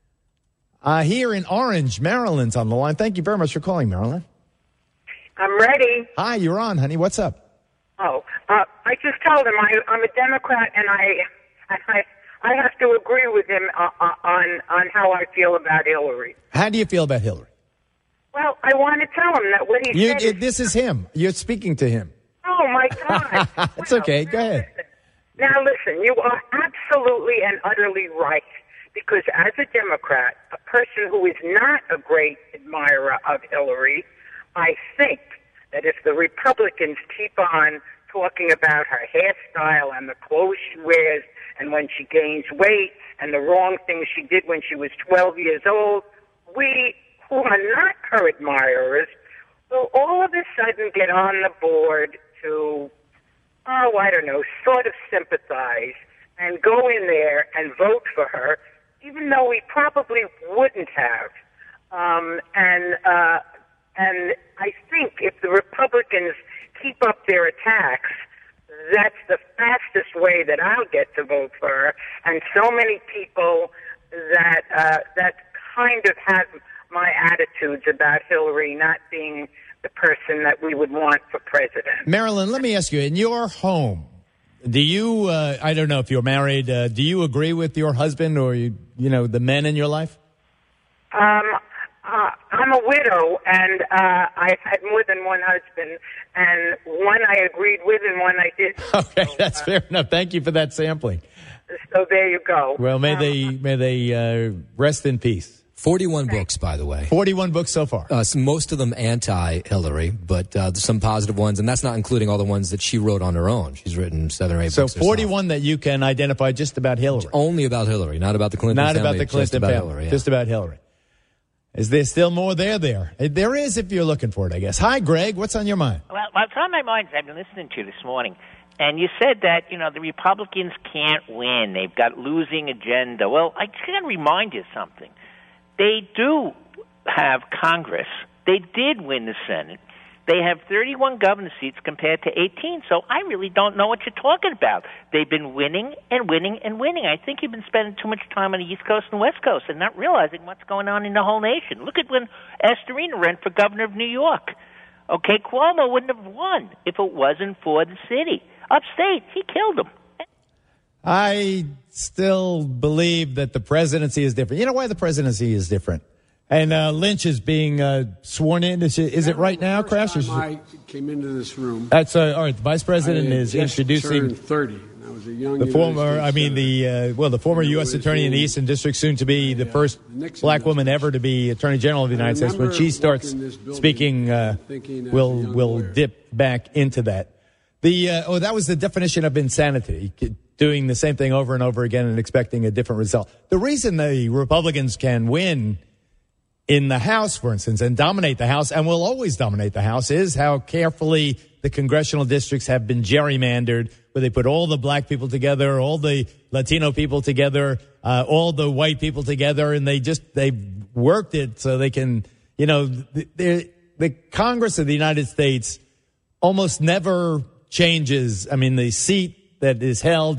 Uh, here in Orange, Maryland's on the line. Thank you very much for calling, Marilyn. I'm ready. Hi, you're on, honey. What's up? Oh, uh, I just told him I, I'm a Democrat, and I, and I, I have to agree with him uh, uh, on on how I feel about Hillary. How do you feel about Hillary? Well, I want to tell him that what he You, said. it, Is, this is him. You're speaking to him. oh my God! It's okay. Go ahead. Now listen, you are absolutely and utterly right. Because as a Democrat, a person who is not a great admirer of Hillary, I think that if the Republicans keep on talking about her hairstyle and the clothes she wears and when she gains weight and the wrong things she did when she was twelve years old, we who are not her admirers will all of a sudden get on the board to, oh, I don't know, sort of sympathize and go in there and vote for her, even though we probably wouldn't have. Um, and uh, and I think if the Republicans keep up their attacks, that's the fastest way that I'll get to vote for her. And so many people that uh, that kind of have my attitudes about Hillary not being the person that we would want for president. Marilyn, let me ask you, in your home, do you, uh, I don't know if you're married, uh, do you agree with your husband or, you, you know, the men in your life? Um, uh, I'm a widow, and uh, I've had more than one husband, and one I agreed with and one I didn't. Okay, that's uh, fair enough. Thank you for that sampling. So there you go. Well, may um, they may they uh, rest in peace. forty-one books, by the way. forty-one books so far. Uh, so most of them anti-Hillary, but uh, some positive ones, and that's not including all the ones that she wrote on her own. She's written seven or eight so books. So forty-one that you can identify just about Hillary. Only about Hillary, not about the Clinton not family. Not about the Clinton just about family. Hillary, yeah. Just about Hillary. Is there still more there? There, there is if you're looking for it, I guess. Hi, Greg. What's on your mind? Well, what's on my mind is I've been listening to you this morning. And you said that, you know, the Republicans can't win. They've got losing agenda. Well, I just got to remind you something. They do have Congress. They did win the Senate. They have thirty-one governor seats compared to eighteen. So I really don't know what you're talking about. They've been winning and winning and winning. I think you've been spending too much time on the East Coast and West Coast and not realizing what's going on in the whole nation. Look at when Astorino ran for governor of New York. Okay, Cuomo wouldn't have won if it wasn't for the city. Upstate, he killed him. I still believe that the presidency is different. You know why the presidency is different? And uh, Lynch is being uh, sworn in. Is it, is it right now, Crash? I came into this room. That's uh, all right. The vice president I is just introducing turned thirty. I was a young the United former. States I mean, the uh, well, the former U S attorney in the Eastern District, soon to be the first black woman ever to be Attorney General of the United States. When she starts speaking, uh, we'll we'll dip back into that. The uh, oh, that was the definition of insanity. Doing the same thing over and over again and expecting a different result. The reason the Republicans can win in the House, for instance, and dominate the House, and will always dominate the House, is how carefully the congressional districts have been gerrymandered, where they put all the black people together, all the Latino people together, uh, all the white people together, and they just, they've worked it so they can, you know, the, the Congress of the United States almost never changes. I mean, the seat that is held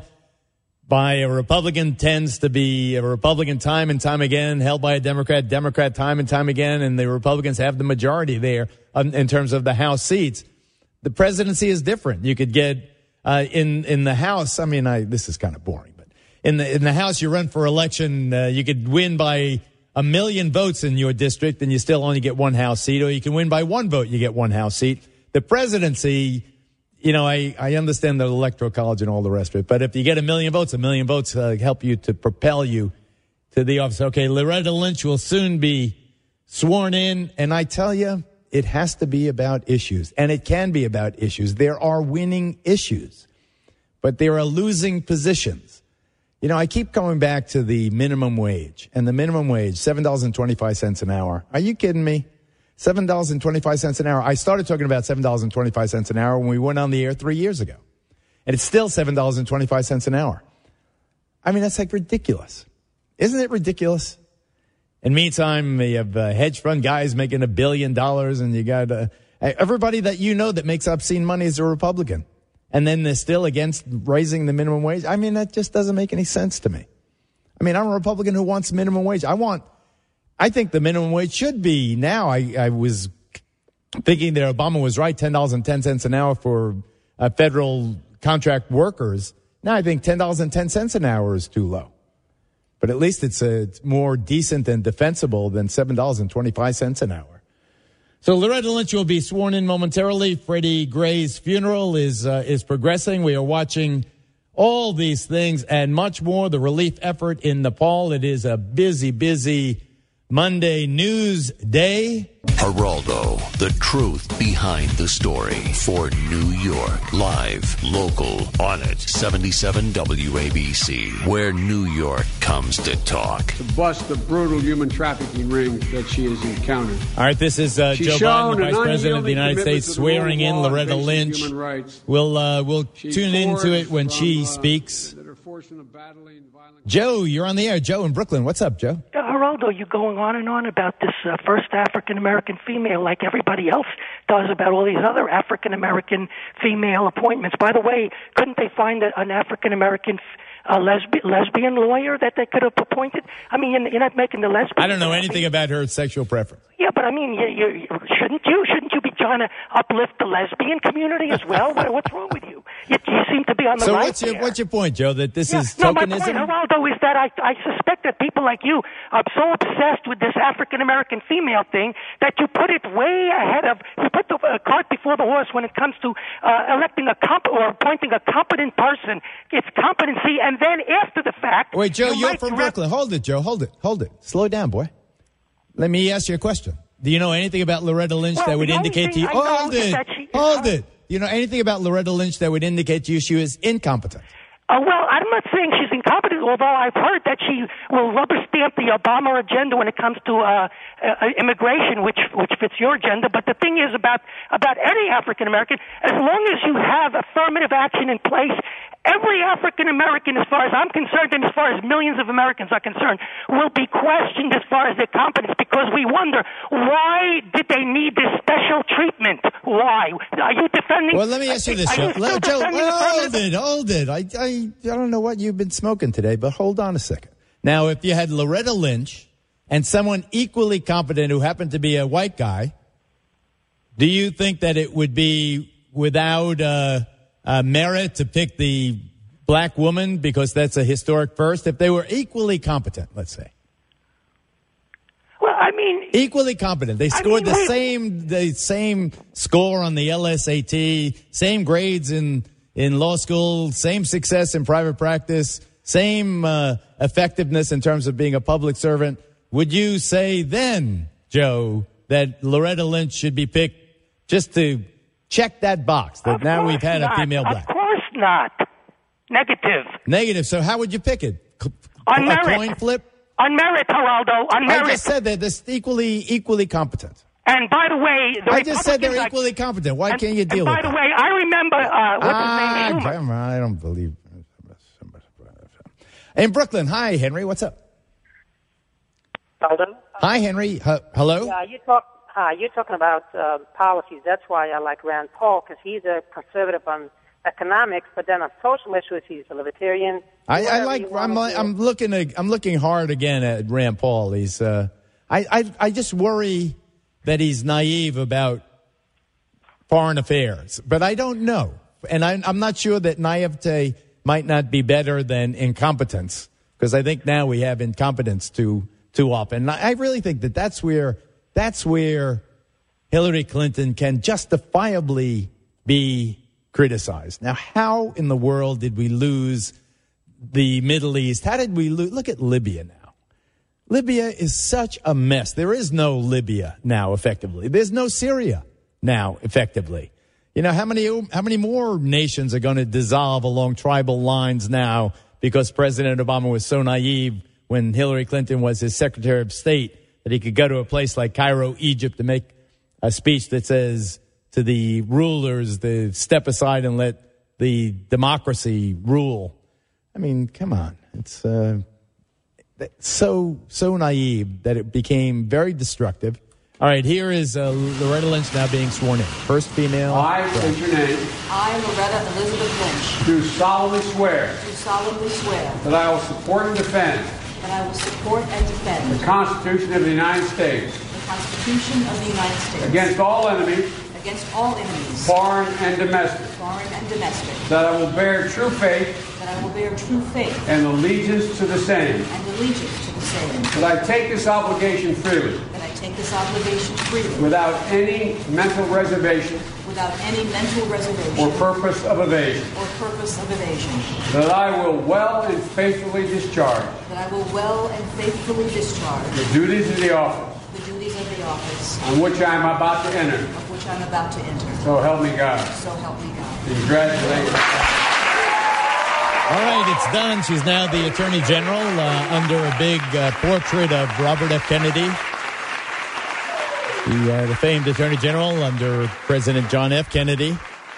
by a Republican tends to be a Republican time and time again, held by a Democrat, Democrat time and time again, and the Republicans have the majority there um, in terms of the House seats. The presidency is different. You could get uh, in in the House. I mean, I, this is kind of boring, but in the in the House, you run for election, uh, you could win by a million votes in your district, and you still only get one House seat, or you can win by one vote, you get one House seat. The presidency. You know, I, I understand the Electoral College and all the rest of it, but if you get a million votes, a million votes uh, help you to propel you to the office. Okay, Loretta Lynch will soon be sworn in, and I tell you, it has to be about issues, and it can be about issues. There are winning issues, but there are losing positions. You know, I keep coming back to the minimum wage, and the minimum wage, seven dollars and twenty-five cents an hour. Are you kidding me? seven dollars and twenty-five cents an hour. I started talking about seven dollars and twenty-five cents an hour when we went on the air three years ago. And it's still seven dollars and twenty-five cents an hour. I mean, that's like ridiculous. Isn't it ridiculous? And meantime, you have uh, hedge fund guys making a billion dollars, and you got uh, everybody that you know that makes obscene money is a Republican. And then they're still against raising the minimum wage. I mean, that just doesn't make any sense to me. I mean, I'm a Republican who wants minimum wage. I want, I think the minimum wage should be now. I, I was thinking that Obama was right, ten dollars and ten cents an hour for uh, federal contract workers. Now I think ten dollars and ten cents an hour is too low. But at least it's, a, it's more decent and defensible than seven dollars and twenty-five cents an hour. So Loretta Lynch will be sworn in momentarily. Freddie Gray's funeral is uh, is progressing. We are watching all these things and much more. The relief effort in Nepal. It is a busy, busy Monday news day. Geraldo, the truth behind the story. For New York, live, local, on it, seventy-seven W A B C, where New York comes to talk. To bust the brutal human trafficking ring that she has encountered. All right, this is uh, Joe Biden, the Vice President of the United States, swearing in Loretta Lynch. We'll, uh, we'll tune into it when she speaks. Joe, you're on the air. Joe in Brooklyn. What's up, Joe? Uh, Geraldo, you're going on and on about this uh, first African-American female like everybody else does about all these other African-American female appointments. By the way, couldn't they find a, an African-American a lesbi- lesbian lawyer that they could have appointed? I mean, you're not making the lesbian. I don't know anything about her sexual preference. Yeah, but I mean, you, you, shouldn't you? Shouldn't you be trying to uplift the lesbian community as well? What, what's wrong with you? you? You seem to be on the so right what's your there. what's your point, Joe? That this yeah, is no, tokenism? my point, Geraldo, is that I, I suspect that people like you are so obsessed with this African-American female thing that you put it way ahead of, you put the uh, cart before the horse when it comes to uh, electing a comp or appointing a competent person. It's competency, and then after the fact... Wait, Joe, you you're from Brooklyn. Hold it, Joe. Hold it. Hold it. Slow down, boy. Let me ask you a question. Do you know anything about Loretta Lynch well, that would indicate to you... Hold it. She, Hold it. Do you know anything about Loretta Lynch that would indicate to you she is incompetent? Uh, well, I'm not saying she's incompetent, although I've heard that she will rubber stamp the Obama agenda when it comes to uh, uh, immigration, which which fits your agenda. But the thing is about about any African American, as long as you have affirmative action in place, every African American, as far as I'm concerned, and as far as millions of Americans are concerned, will be questioned as far as their competence, because we wonder, why did they need this special treatment? Why? Are you defending... Well, let me ask you this, Joe. Let, Joe, hold it, hold it. I, I, I don't know what you've been smoking today, but hold on a second. Now, if you had Loretta Lynch and someone equally competent who happened to be a white guy, do you think that it would be without... Uh, Uh, merit to pick the black woman because that's a historic first? If they were equally competent, let's say. Well, I mean... Equally competent. They scored I mean, the wait. same the same score on the L S A T, same grades in, in law school, same success in private practice, same uh, effectiveness in terms of being a public servant. Would you say then, Joe, that Loretta Lynch should be picked just to... check that box that of now we've had not. a female black? Of course not. Negative. Negative. So how would you pick it? On a merit. coin flip? On merit, Geraldo. On merit. I just said that they're equally equally competent. And by the way, the I just said they're Republicans are- equally competent. Why and, can't you deal and with by that? the way, I remember uh, what's ah, his name, Schumer. come on, I don't believe. In Brooklyn, hi Henry. What's up? Hello. Hi Henry. H- hello. Yeah, you talk. Hi, you're talking about uh, policies. That's why I like Rand Paul, because he's a conservative on economics, but then on social issues, he's a libertarian. I, I like. I'm. I'm looking. At, I'm looking hard again at Rand Paul. He's. Uh, I, I. I just worry that he's naive about foreign affairs, but I don't know, and I, I'm not sure that naivete might not be better than incompetence, because I think now we have incompetence too too often. And I really think that that's where. That's where Hillary Clinton can justifiably be criticized. Now, how in the world did we lose the Middle East? How did we lose? Look at Libya now. Libya is such a mess. There is no Libya now, effectively. There's no Syria now, effectively. You know, how many, how many more nations are going to dissolve along tribal lines now because President Obama was so naive when Hillary Clinton was his Secretary of State that he could go to a place like Cairo, Egypt, to make a speech that says to the rulers to step aside and let the democracy rule. I mean, come on. It's uh, so, so naive that it became very destructive. All right, here is uh, Loretta Lynch now being sworn in. First female. I state your name. I, Loretta Elizabeth Lynch, Do solemnly swear do solemnly swear that I will support and defend that I will support and defend the Constitution of the United States the Constitution of the United States against all enemies, against all enemies, foreign and domestic, foreign and domestic, that I will bear true faith that I will bear true faith and allegiance to the same, and allegiance to the same, that I take this obligation freely, that I take this obligation freely, without any mental reservation without any mental reservation or purpose of evasion, or purpose of evasion, that I will well and faithfully discharge that I will well and faithfully discharge the duties of the office the duties of the office on which I am about to enter. of which I'm about to enter. So help me God. So help me God. Congratulations. All right, it's done. She's now the Attorney General uh, under a big uh, portrait of Robert F. Kennedy. The, uh, the famed Attorney General under President John F. Kennedy.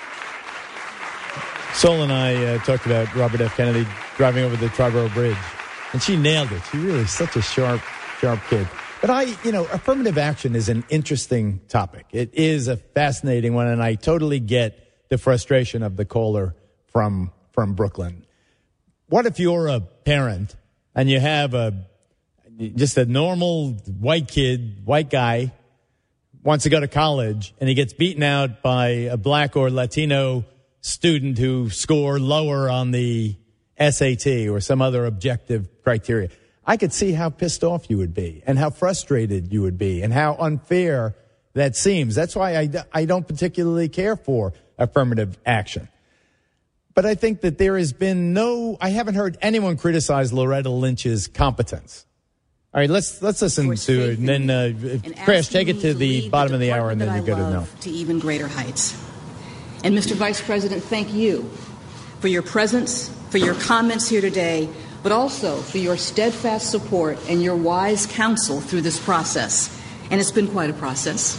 Sol and I uh, talked about Robert F. Kennedy driving over the Triborough Bridge, and she nailed it. She really is such a sharp, sharp kid. But I, you know, affirmative action is an interesting topic. It is a fascinating one, and I totally get the frustration of the caller from from Brooklyn. What if you're a parent and you have a just a normal white kid, white guy, wants to go to college, and he gets beaten out by a black or Latino student who scored lower on the S A T or some other objective criteria? I could see how pissed off you would be and how frustrated you would be and how unfair that seems. That's why I, I don't particularly care for affirmative action. But I think that there has been no, I haven't heard anyone criticize Loretta Lynch's competence. All right, let's let's listen to it, and then uh, Crash, take it to the bottom of the hour, and then you're good to know. To even greater heights. And Mister Vice President, thank you for your presence, for your comments here today, but also for your steadfast support and your wise counsel through this process. And it's been quite a process.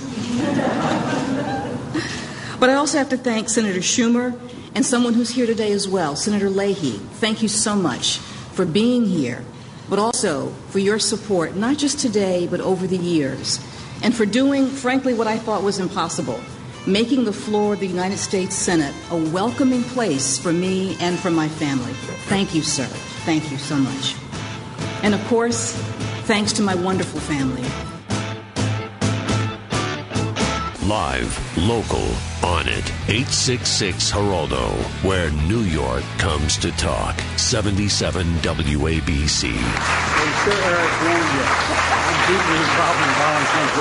But I also have to thank Senator Schumer and someone who's here today as well, Senator Leahy. Thank you so much for being here, but also for your support, not just today, but over the years, and for doing, frankly, what I thought was impossible, making the floor of the United States Senate a welcoming place for me and for my family. Thank you, sir. Thank you so much. And of course, thanks to my wonderful family. Live, local, on it. eight six six Geraldo, where New York comes to talk. seventy-seven W A B C. I'm sure Eric warned you. I'm deeply involved in violence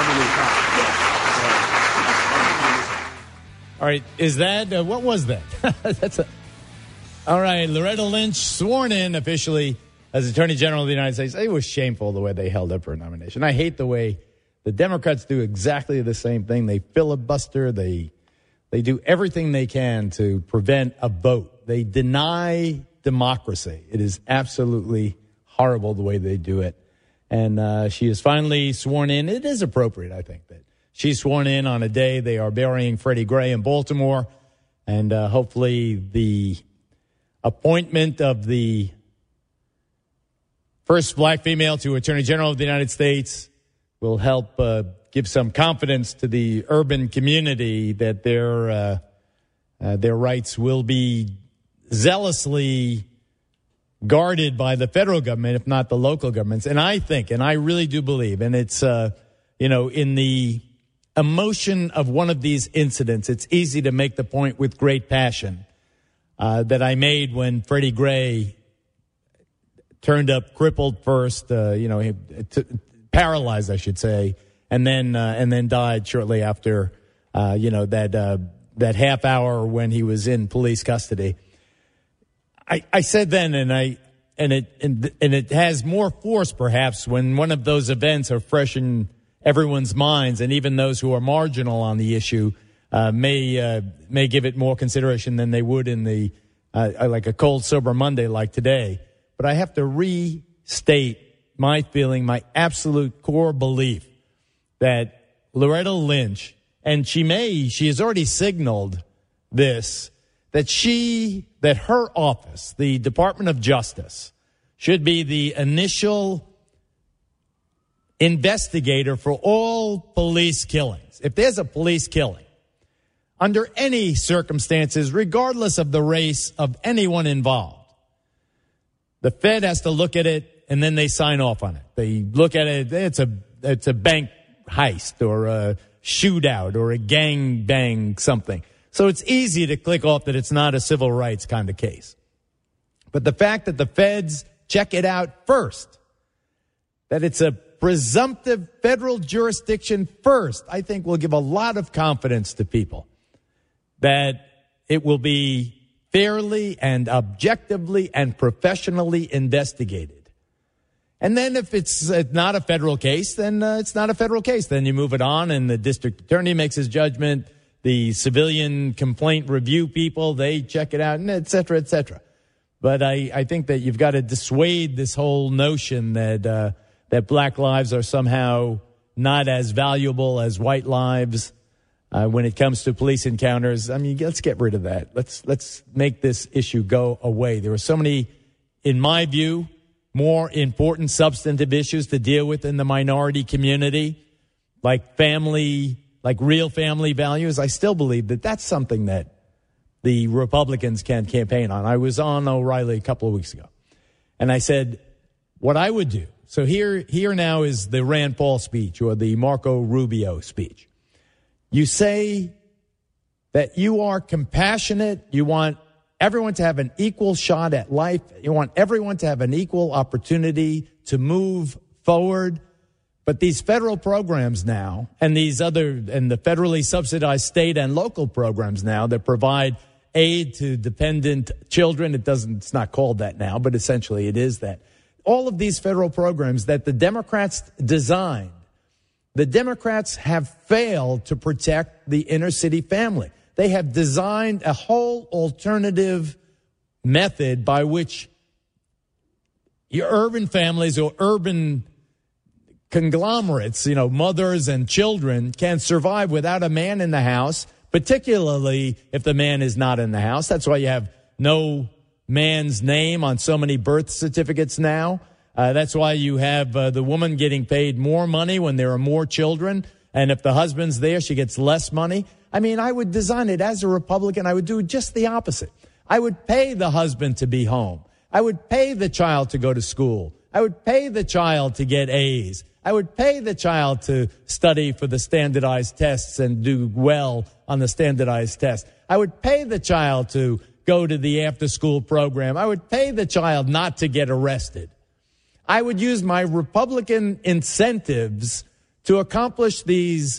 against women. All right, is that, uh, what was that? That's a, all right, Loretta Lynch sworn in officially as Attorney General of the United States. It was shameful the way they held up her nomination. I hate the way the Democrats do exactly the same thing. They filibuster. They they do everything they can to prevent a vote. They deny democracy. It is absolutely horrible the way they do it. And uh, she is finally sworn in. It is appropriate, I think, that she's sworn in on a day they are burying Freddie Gray in Baltimore. And uh, hopefully the appointment of the first black female to Attorney General of the United States will help uh, give some confidence to the urban community that their uh, uh, their rights will be zealously guarded by the federal government, if not the local governments. And I think, and I really do believe, and it's, uh, you know, in the emotion of one of these incidents, it's easy to make the point with great passion uh, that I made when Freddie Gray turned up crippled first, uh, you know, t- paralyzed, I should say, and then uh, and then died shortly after, uh, you know, that uh, that half hour when he was in police custody. I, I said then, and I and it and, and it has more force perhaps when one of those events are fresh in everyone's minds, and even those who are marginal on the issue uh, may uh, may give it more consideration than they would in the uh, like a cold sober Monday like today. But I have to restate my feeling, my absolute core belief that Loretta Lynch, and she may, she has already signaled this, that she, that her office, the Department of Justice, should be the initial investigator for all police killings. If there's a police killing, under any circumstances, regardless of the race of anyone involved, the Fed has to look at it and then they sign off on it. They look at it, it's a, it's a bank heist or a shootout or a gang bang something. So it's easy to click off that it's not a civil rights kind of case. But the fact that the feds check it out first, that it's a presumptive federal jurisdiction first, I think will give a lot of confidence to people that it will be fairly and objectively and professionally investigated. And then if it's not a federal case, then uh, it's not a federal case. Then you move it on and the district attorney makes his judgment. The civilian complaint review people, they check it out, and et cetera, et cetera. But I, I think that you've got to dissuade this whole notion that uh, that black lives are somehow not as valuable as white lives uh, when it comes to police encounters. I mean, let's get rid of that. Let's let's make this issue go away. There are so many, in my view, more important substantive issues to deal with in the minority community, like family, like real family values. I still believe that that's something that the Republicans can campaign on. I was on O'Reilly a couple of weeks ago, and I said what I would do. So here, here now is the Rand Paul speech or the Marco Rubio speech. You say that you are compassionate. You want everyone to have an equal shot at life. You want everyone to have an equal opportunity to move forward. But these federal programs now, and these other, and the federally subsidized state and local programs now that provide aid to dependent children, it doesn't, it's not called that now, but essentially it is that. All of these federal programs that the Democrats designed, the Democrats have failed to protect the inner city family. They have designed a whole alternative method by which your urban families or urban conglomerates, you know, mothers and children can survive without a man in the house, particularly if the man is not in the house. That's why you have no man's name on so many birth certificates now. Uh, that's why you have uh, the woman getting paid more money when there are more children. And if the husband's there, she gets less money. I mean, I would design it as a Republican. I would do just the opposite. I would pay the husband to be home. I would pay the child to go to school. I would pay the child to get A's. I would pay the child to study for the standardized tests and do well on the standardized tests. I would pay the child to go to the after-school program. I would pay the child not to get arrested. I would use my Republican incentives to accomplish these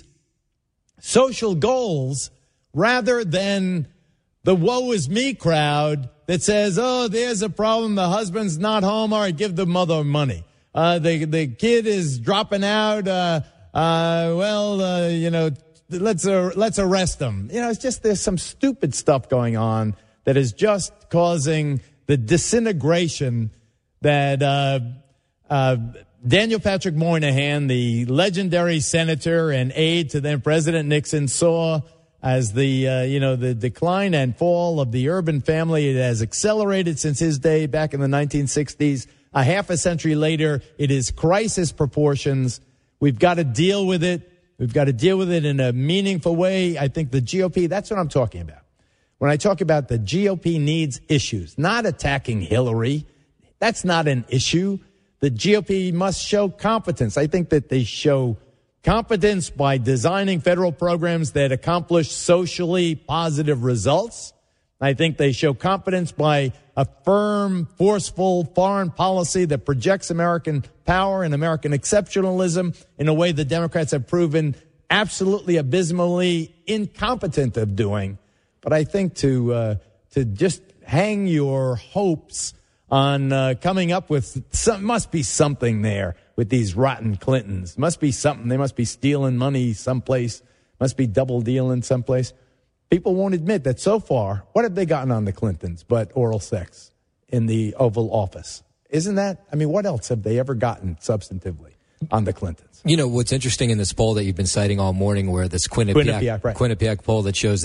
social goals rather than the woe is me crowd that says, oh, there's a problem. The husband's not home. All right, give the mother money. Uh, the, the kid is dropping out. Uh, uh, well, uh, you know, let's, uh, let's arrest him. You know, it's just, there's some stupid stuff going on that is just causing the disintegration that, uh, uh, Daniel Patrick Moynihan, the legendary senator and aide to then President Nixon, saw as the, uh, you know, the decline and fall of the urban family. It has accelerated since his day back in the nineteen sixties. A half a century later, it is crisis proportions. We've got to deal with it. We've got to deal with it in a meaningful way. I think the G O P, that's what I'm talking about. When I talk about the G O P needs issues, not attacking Hillary, that's not an issue. The G O P must show competence. I think that they show competence by designing federal programs that accomplish socially positive results. I think they show competence by a firm, forceful foreign policy that projects American power and American exceptionalism in a way the Democrats have proven absolutely abysmally incompetent of doing. But I think to uh, to just hang your hopes on uh, coming up with some, must be something there with these rotten Clintons. Must be something. They must be stealing money someplace. Must be double dealing someplace. People won't admit that so far, what have they gotten on the Clintons but oral sex in the Oval Office? Isn't that, I mean, what else have they ever gotten substantively on the Clintons? You know, what's interesting in this poll that you've been citing all morning, where this Quinnipiac, Quinnipiac, right. Quinnipiac poll that shows that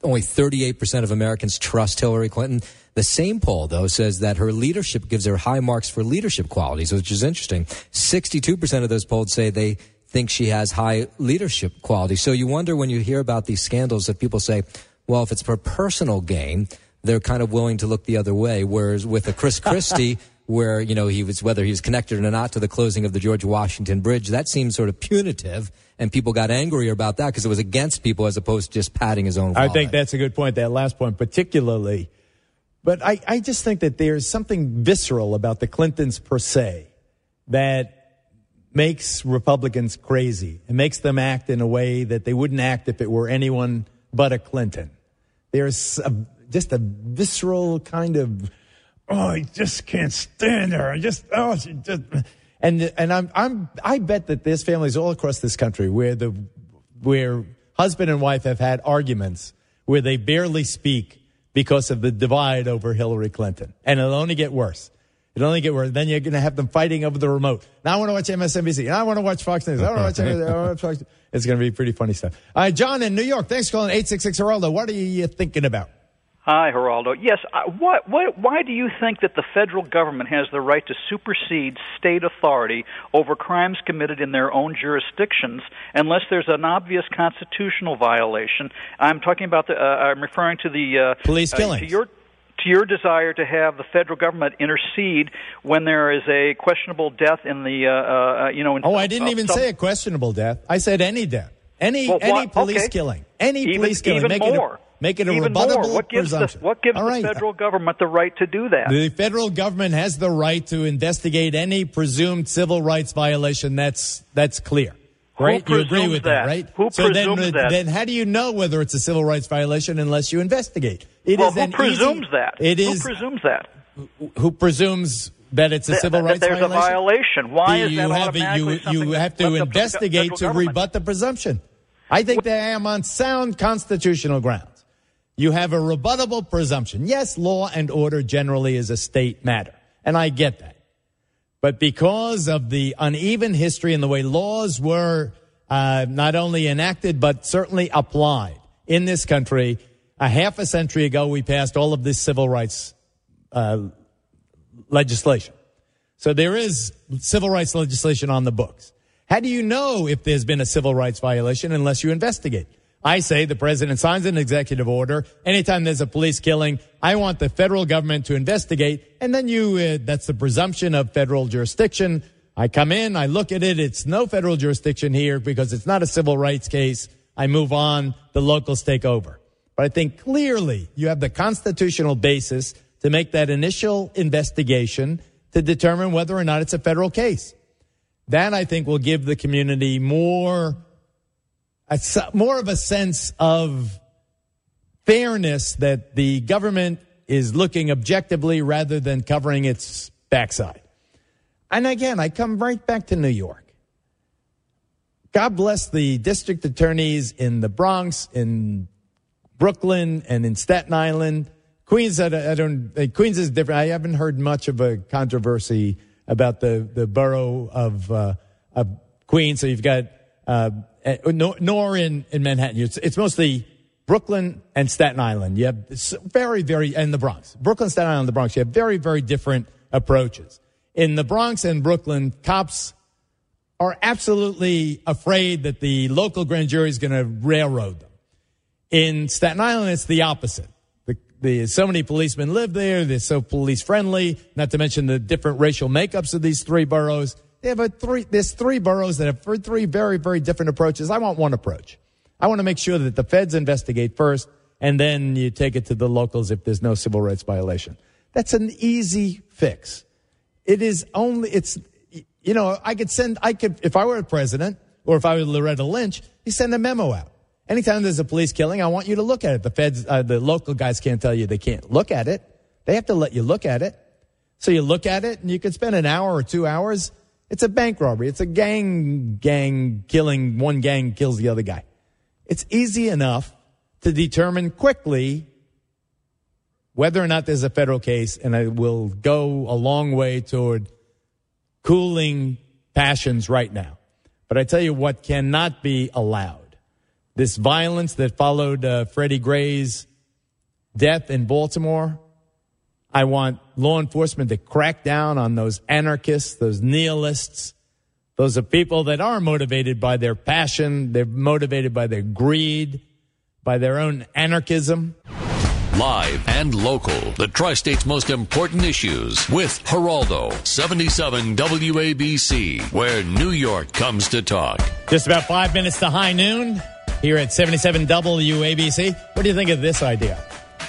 only thirty-eight percent of Americans trust Hillary Clinton. The same poll, though, says that her leadership gives her high marks for leadership qualities, which is interesting. sixty-two percent of those polled say they think she has high leadership qualities. So you wonder when you hear about these scandals that people say, well, if it's for personal gain, they're kind of willing to look the other way. Whereas with a Chris Christie, where, you know, he was, whether he was connected or not to the closing of the George Washington Bridge, that seemed sort of punitive, and people got angrier about that because it was against people as opposed to just patting his own wallet. I think that's a good point, that last point particularly. But I, I just think that there's something visceral about the Clintons per se that makes Republicans crazy. It makes them act in a way that they wouldn't act if it were anyone but a Clinton. There's a, just a visceral kind of, oh, I just can't stand her. I just, oh, she just, and and I'm I'm I bet that there's families all across this country where the where husband and wife have had arguments where they barely speak because of the divide over Hillary Clinton, and it'll only get worse. It'll only get worse. Then you're going to have them fighting over the remote. Now I want to watch M S N B C. Now I want to watch Fox News. I want to watch, I want to watch Fox News. It's going to be pretty funny stuff. All right, John in New York. Thanks for calling eight six six Geraldo. What are you thinking about? Hi, Geraldo. Yes, I, what, what, why do you think that the federal government has the right to supersede state authority over crimes committed in their own jurisdictions unless there's an obvious constitutional violation? I'm talking about the, uh, I'm referring to the... Uh, Police uh, killings. To your, to your desire to have the federal government intercede when there is a questionable death in the, uh, uh, you know... In oh, I didn't uh, even some, say a questionable death. I said any death. Any, well, any police okay. killing. Any even, police killing. Even Make more. It a, Make it a Even rebuttable more. What gives presumption. The, what gives All right. the federal government the right to do that? The federal government has the right to investigate any presumed civil rights violation. That's that's clear, right? Who You agree with that, that? right? Who so presumes then, that? Then how do you know whether it's a civil rights violation unless you investigate? It well, is who an presumes easy, that? It who is, presumes that? Who presumes that it's a That- civil that rights there's violation? a violation. Why you is that have automatically you, something you that's have to left up the investigate federal to government? rebut the presumption. I think that I am on sound constitutional grounds. You have a rebuttable presumption. Yes, law and order generally is a state matter, and I get that. But because of the uneven history and the way laws were uh, not only enacted but certainly applied in this country, a half a century ago we passed all of this civil rights uh, legislation. So there is civil rights legislation on the books. How do you know if there's been a civil rights violation unless you investigate? I say the president signs an executive order. Anytime there's a police killing, I want the federal government to investigate. And then you, uh, that's the presumption of federal jurisdiction. I come in, I look at it. It's no federal jurisdiction here because it's not a civil rights case. I move on. The locals take over. But I think clearly you have the constitutional basis to make that initial investigation to determine whether or not it's a federal case. That, I think, will give the community more A, more of a sense of fairness that the government is looking objectively rather than covering its backside. And again, I come right back to New York. God bless the district attorneys in the Bronx, in Brooklyn, and in Staten Island. Queens, I don't, I don't Queens is different. I haven't heard much of a controversy about the, the borough of, uh, of Queens. So you've got, uh, nor in, in Manhattan. It's, it's mostly Brooklyn and Staten Island. You have very, very, and the Bronx. Brooklyn, Staten Island, and the Bronx. You have very, very different approaches. In the Bronx and Brooklyn, cops are absolutely afraid that the local grand jury is going to railroad them. In Staten Island, it's the opposite. The, the, so many policemen live there. They're so police friendly, not to mention the different racial makeups of these three boroughs. They have a three, there's three boroughs that have three very, very different approaches. I want one approach. I want to make sure that the feds investigate first, and then you take it to the locals if there's no civil rights violation. That's an easy fix. It is only, it's, you know, I could send, I could, if I were a president, or if I were Loretta Lynch, you send a memo out. Anytime there's a police killing, I want you to look at it. The feds, uh, the local guys can't tell you they can't look at it. They have to let you look at it. So you look at it, and you could spend an hour or two hours. It's a bank robbery. It's a gang, gang killing. One gang kills the other guy. It's easy enough to determine quickly whether or not there's a federal case, and it will go a long way toward cooling passions right now. But I tell you what cannot be allowed this violence that followed uh, Freddie Gray's death in Baltimore. I want law enforcement to crack down on those anarchists, those nihilists. Those are people that are motivated by their passion. They're motivated by their greed, by their own anarchism. Live and local, the Tri-State's most important issues with Geraldo, seventy-seven W A B C, where New York comes to talk. Just about five minutes to high noon here at seventy-seven W A B C. What do you think of this idea?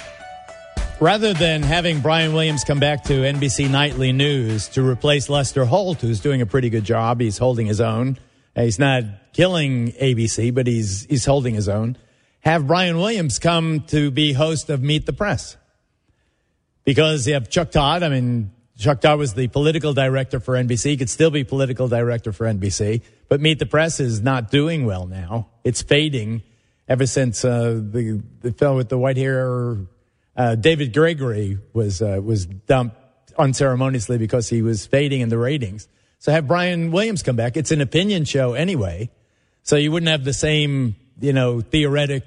Rather than having Brian Williams come back to N B C Nightly News to replace Lester Holt, who's doing a pretty good job, he's holding his own. He's not killing A B C, but he's he's holding his own. Have Brian Williams come to be host of Meet the Press. Because you have Chuck Todd. I mean, Chuck Todd was the political director for N B C. He could still be political director for N B C. But Meet the Press is not doing well now. It's fading ever since uh, the, the fellow with the white hair, uh, David Gregory, was uh, was dumped unceremoniously because he was fading in the ratings. So have Brian Williams come back. It's an opinion show anyway. So you wouldn't have the same, you know, theoretic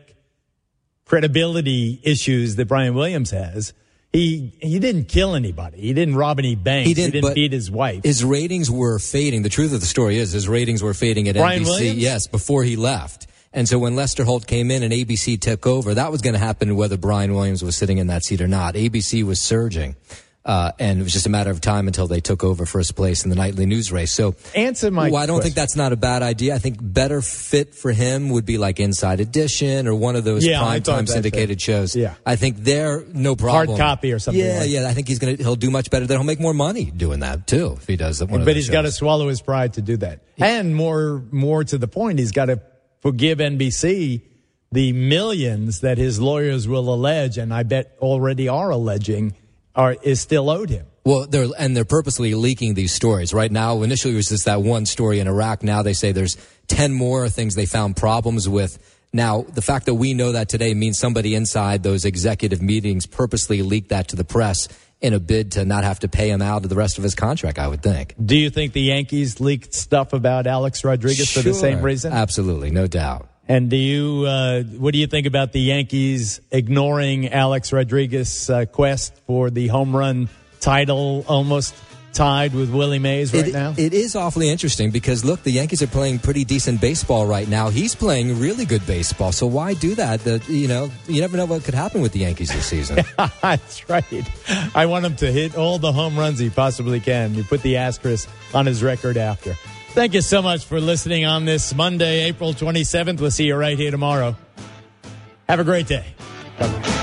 credibility issues that Brian Williams has. He he didn't kill anybody. He didn't rob any banks. He didn't, he didn't beat his wife. His ratings were fading. The truth of the story is his ratings were fading at Brian N B C. Williams? Yes, before he left. And so when Lester Holt came in and A B C took over, that was going to happen whether Brian Williams was sitting in that seat or not. A B C was surging. Uh, and it was just a matter of time until they took over first place in the nightly news race. So answer my well, I don't question. think that's not a bad idea. I think better fit for him would be like Inside Edition or one of those Yeah, I thought primetime that's syndicated it. shows. Yeah. I think they're no problem. Hard copy or something Yeah, like yeah. I think he's gonna he'll do much better. Then he'll make more money doing that too if he does that. One of But those he's got to shows. swallow his pride to do that. And more more to the point, he's got to forgive N B C the millions that his lawyers will allege, and I bet already are alleging, are is still owed him. Well, they're and they're purposely leaking these stories right now. Initially, it was just that one story in Iraq. Now they say there's ten more things they found problems with. Now, the fact that we know that today means somebody inside those executive meetings purposely leaked that to the press in a bid to not have to pay him out of the rest of his contract, I would think. Do you think the Yankees leaked stuff about Alex Rodriguez for the Sure. same reason? Absolutely, no doubt. And do you, uh, what do you think about the Yankees ignoring Alex Rodriguez's uh, quest for the home run title, almost tied with Willie Mays right it, now? It is awfully interesting because, look, the Yankees are playing pretty decent baseball right now. He's playing really good baseball, so why do that? The, you know, you never know what could happen with the Yankees this season. That's right. I want him to hit all the home runs he possibly can. You put the asterisk on his record after. Thank you so much for listening on this Monday, April twenty-seventh. We'll see you right here tomorrow. Have a great day. Bye-bye.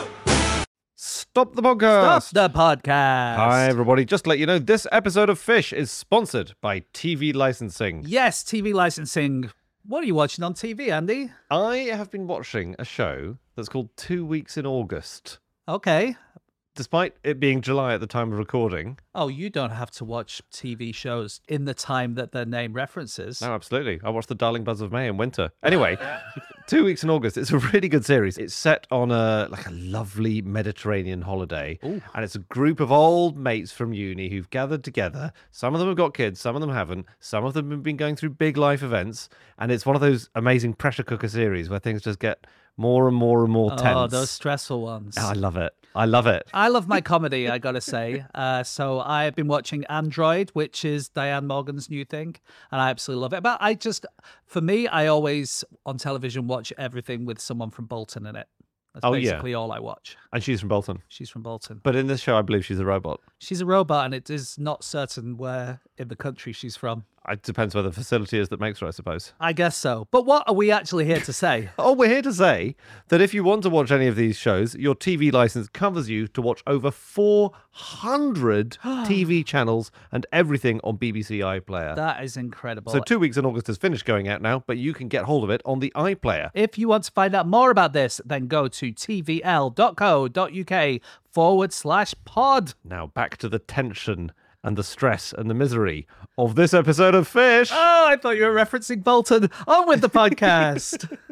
Stop the podcast. Stop the podcast. Hi, everybody. Just to let you know, this episode of Fish is sponsored by T V licensing. Yes, T V licensing. What are you watching on T V, Andy? I have been watching a show that's called Two Weeks in August. Okay. Despite it being July at the time of recording. Oh, you don't have to watch T V shows in the time that their name references. No, absolutely. I watched The Darling Buzz of May in winter. Anyway, Two Weeks in August. It's a really good series. It's set on a like a lovely Mediterranean holiday. Ooh. And it's a group of old mates from uni who've gathered together. Some of them have got kids, some of them haven't. Some of them have been going through big life events. And it's one of those amazing pressure cooker series where things just get more and more and more tense. Oh, those stressful ones. Oh, I love it. I love it. I love my comedy, I gotta say. Uh, so I've been watching Android, which is Diane Morgan's new thing, and I absolutely love it. But I just, for me, I always, on television, watch everything with someone from Bolton in it. That's Oh, basically yeah. all I watch. And she's from Bolton. She's from Bolton. But in this show, I believe she's a robot. She's a robot, and it is not certain where in the country she's from. It depends where the facility is that makes her, I suppose. I guess so. But what are we actually here to say? Oh, we're here to say that if you want to watch any of these shows, your T V license covers you to watch over four hundred T V channels and everything on B B C iPlayer. That is incredible. So Two Weeks in August has finished going out now, but you can get hold of it on the iPlayer. If you want to find out more about this, then go to tvl.co.uk forward slash pod. Now back to the tension and the stress and the misery of this episode of Fish. Oh, I thought you were referencing Bolton. On with the podcast.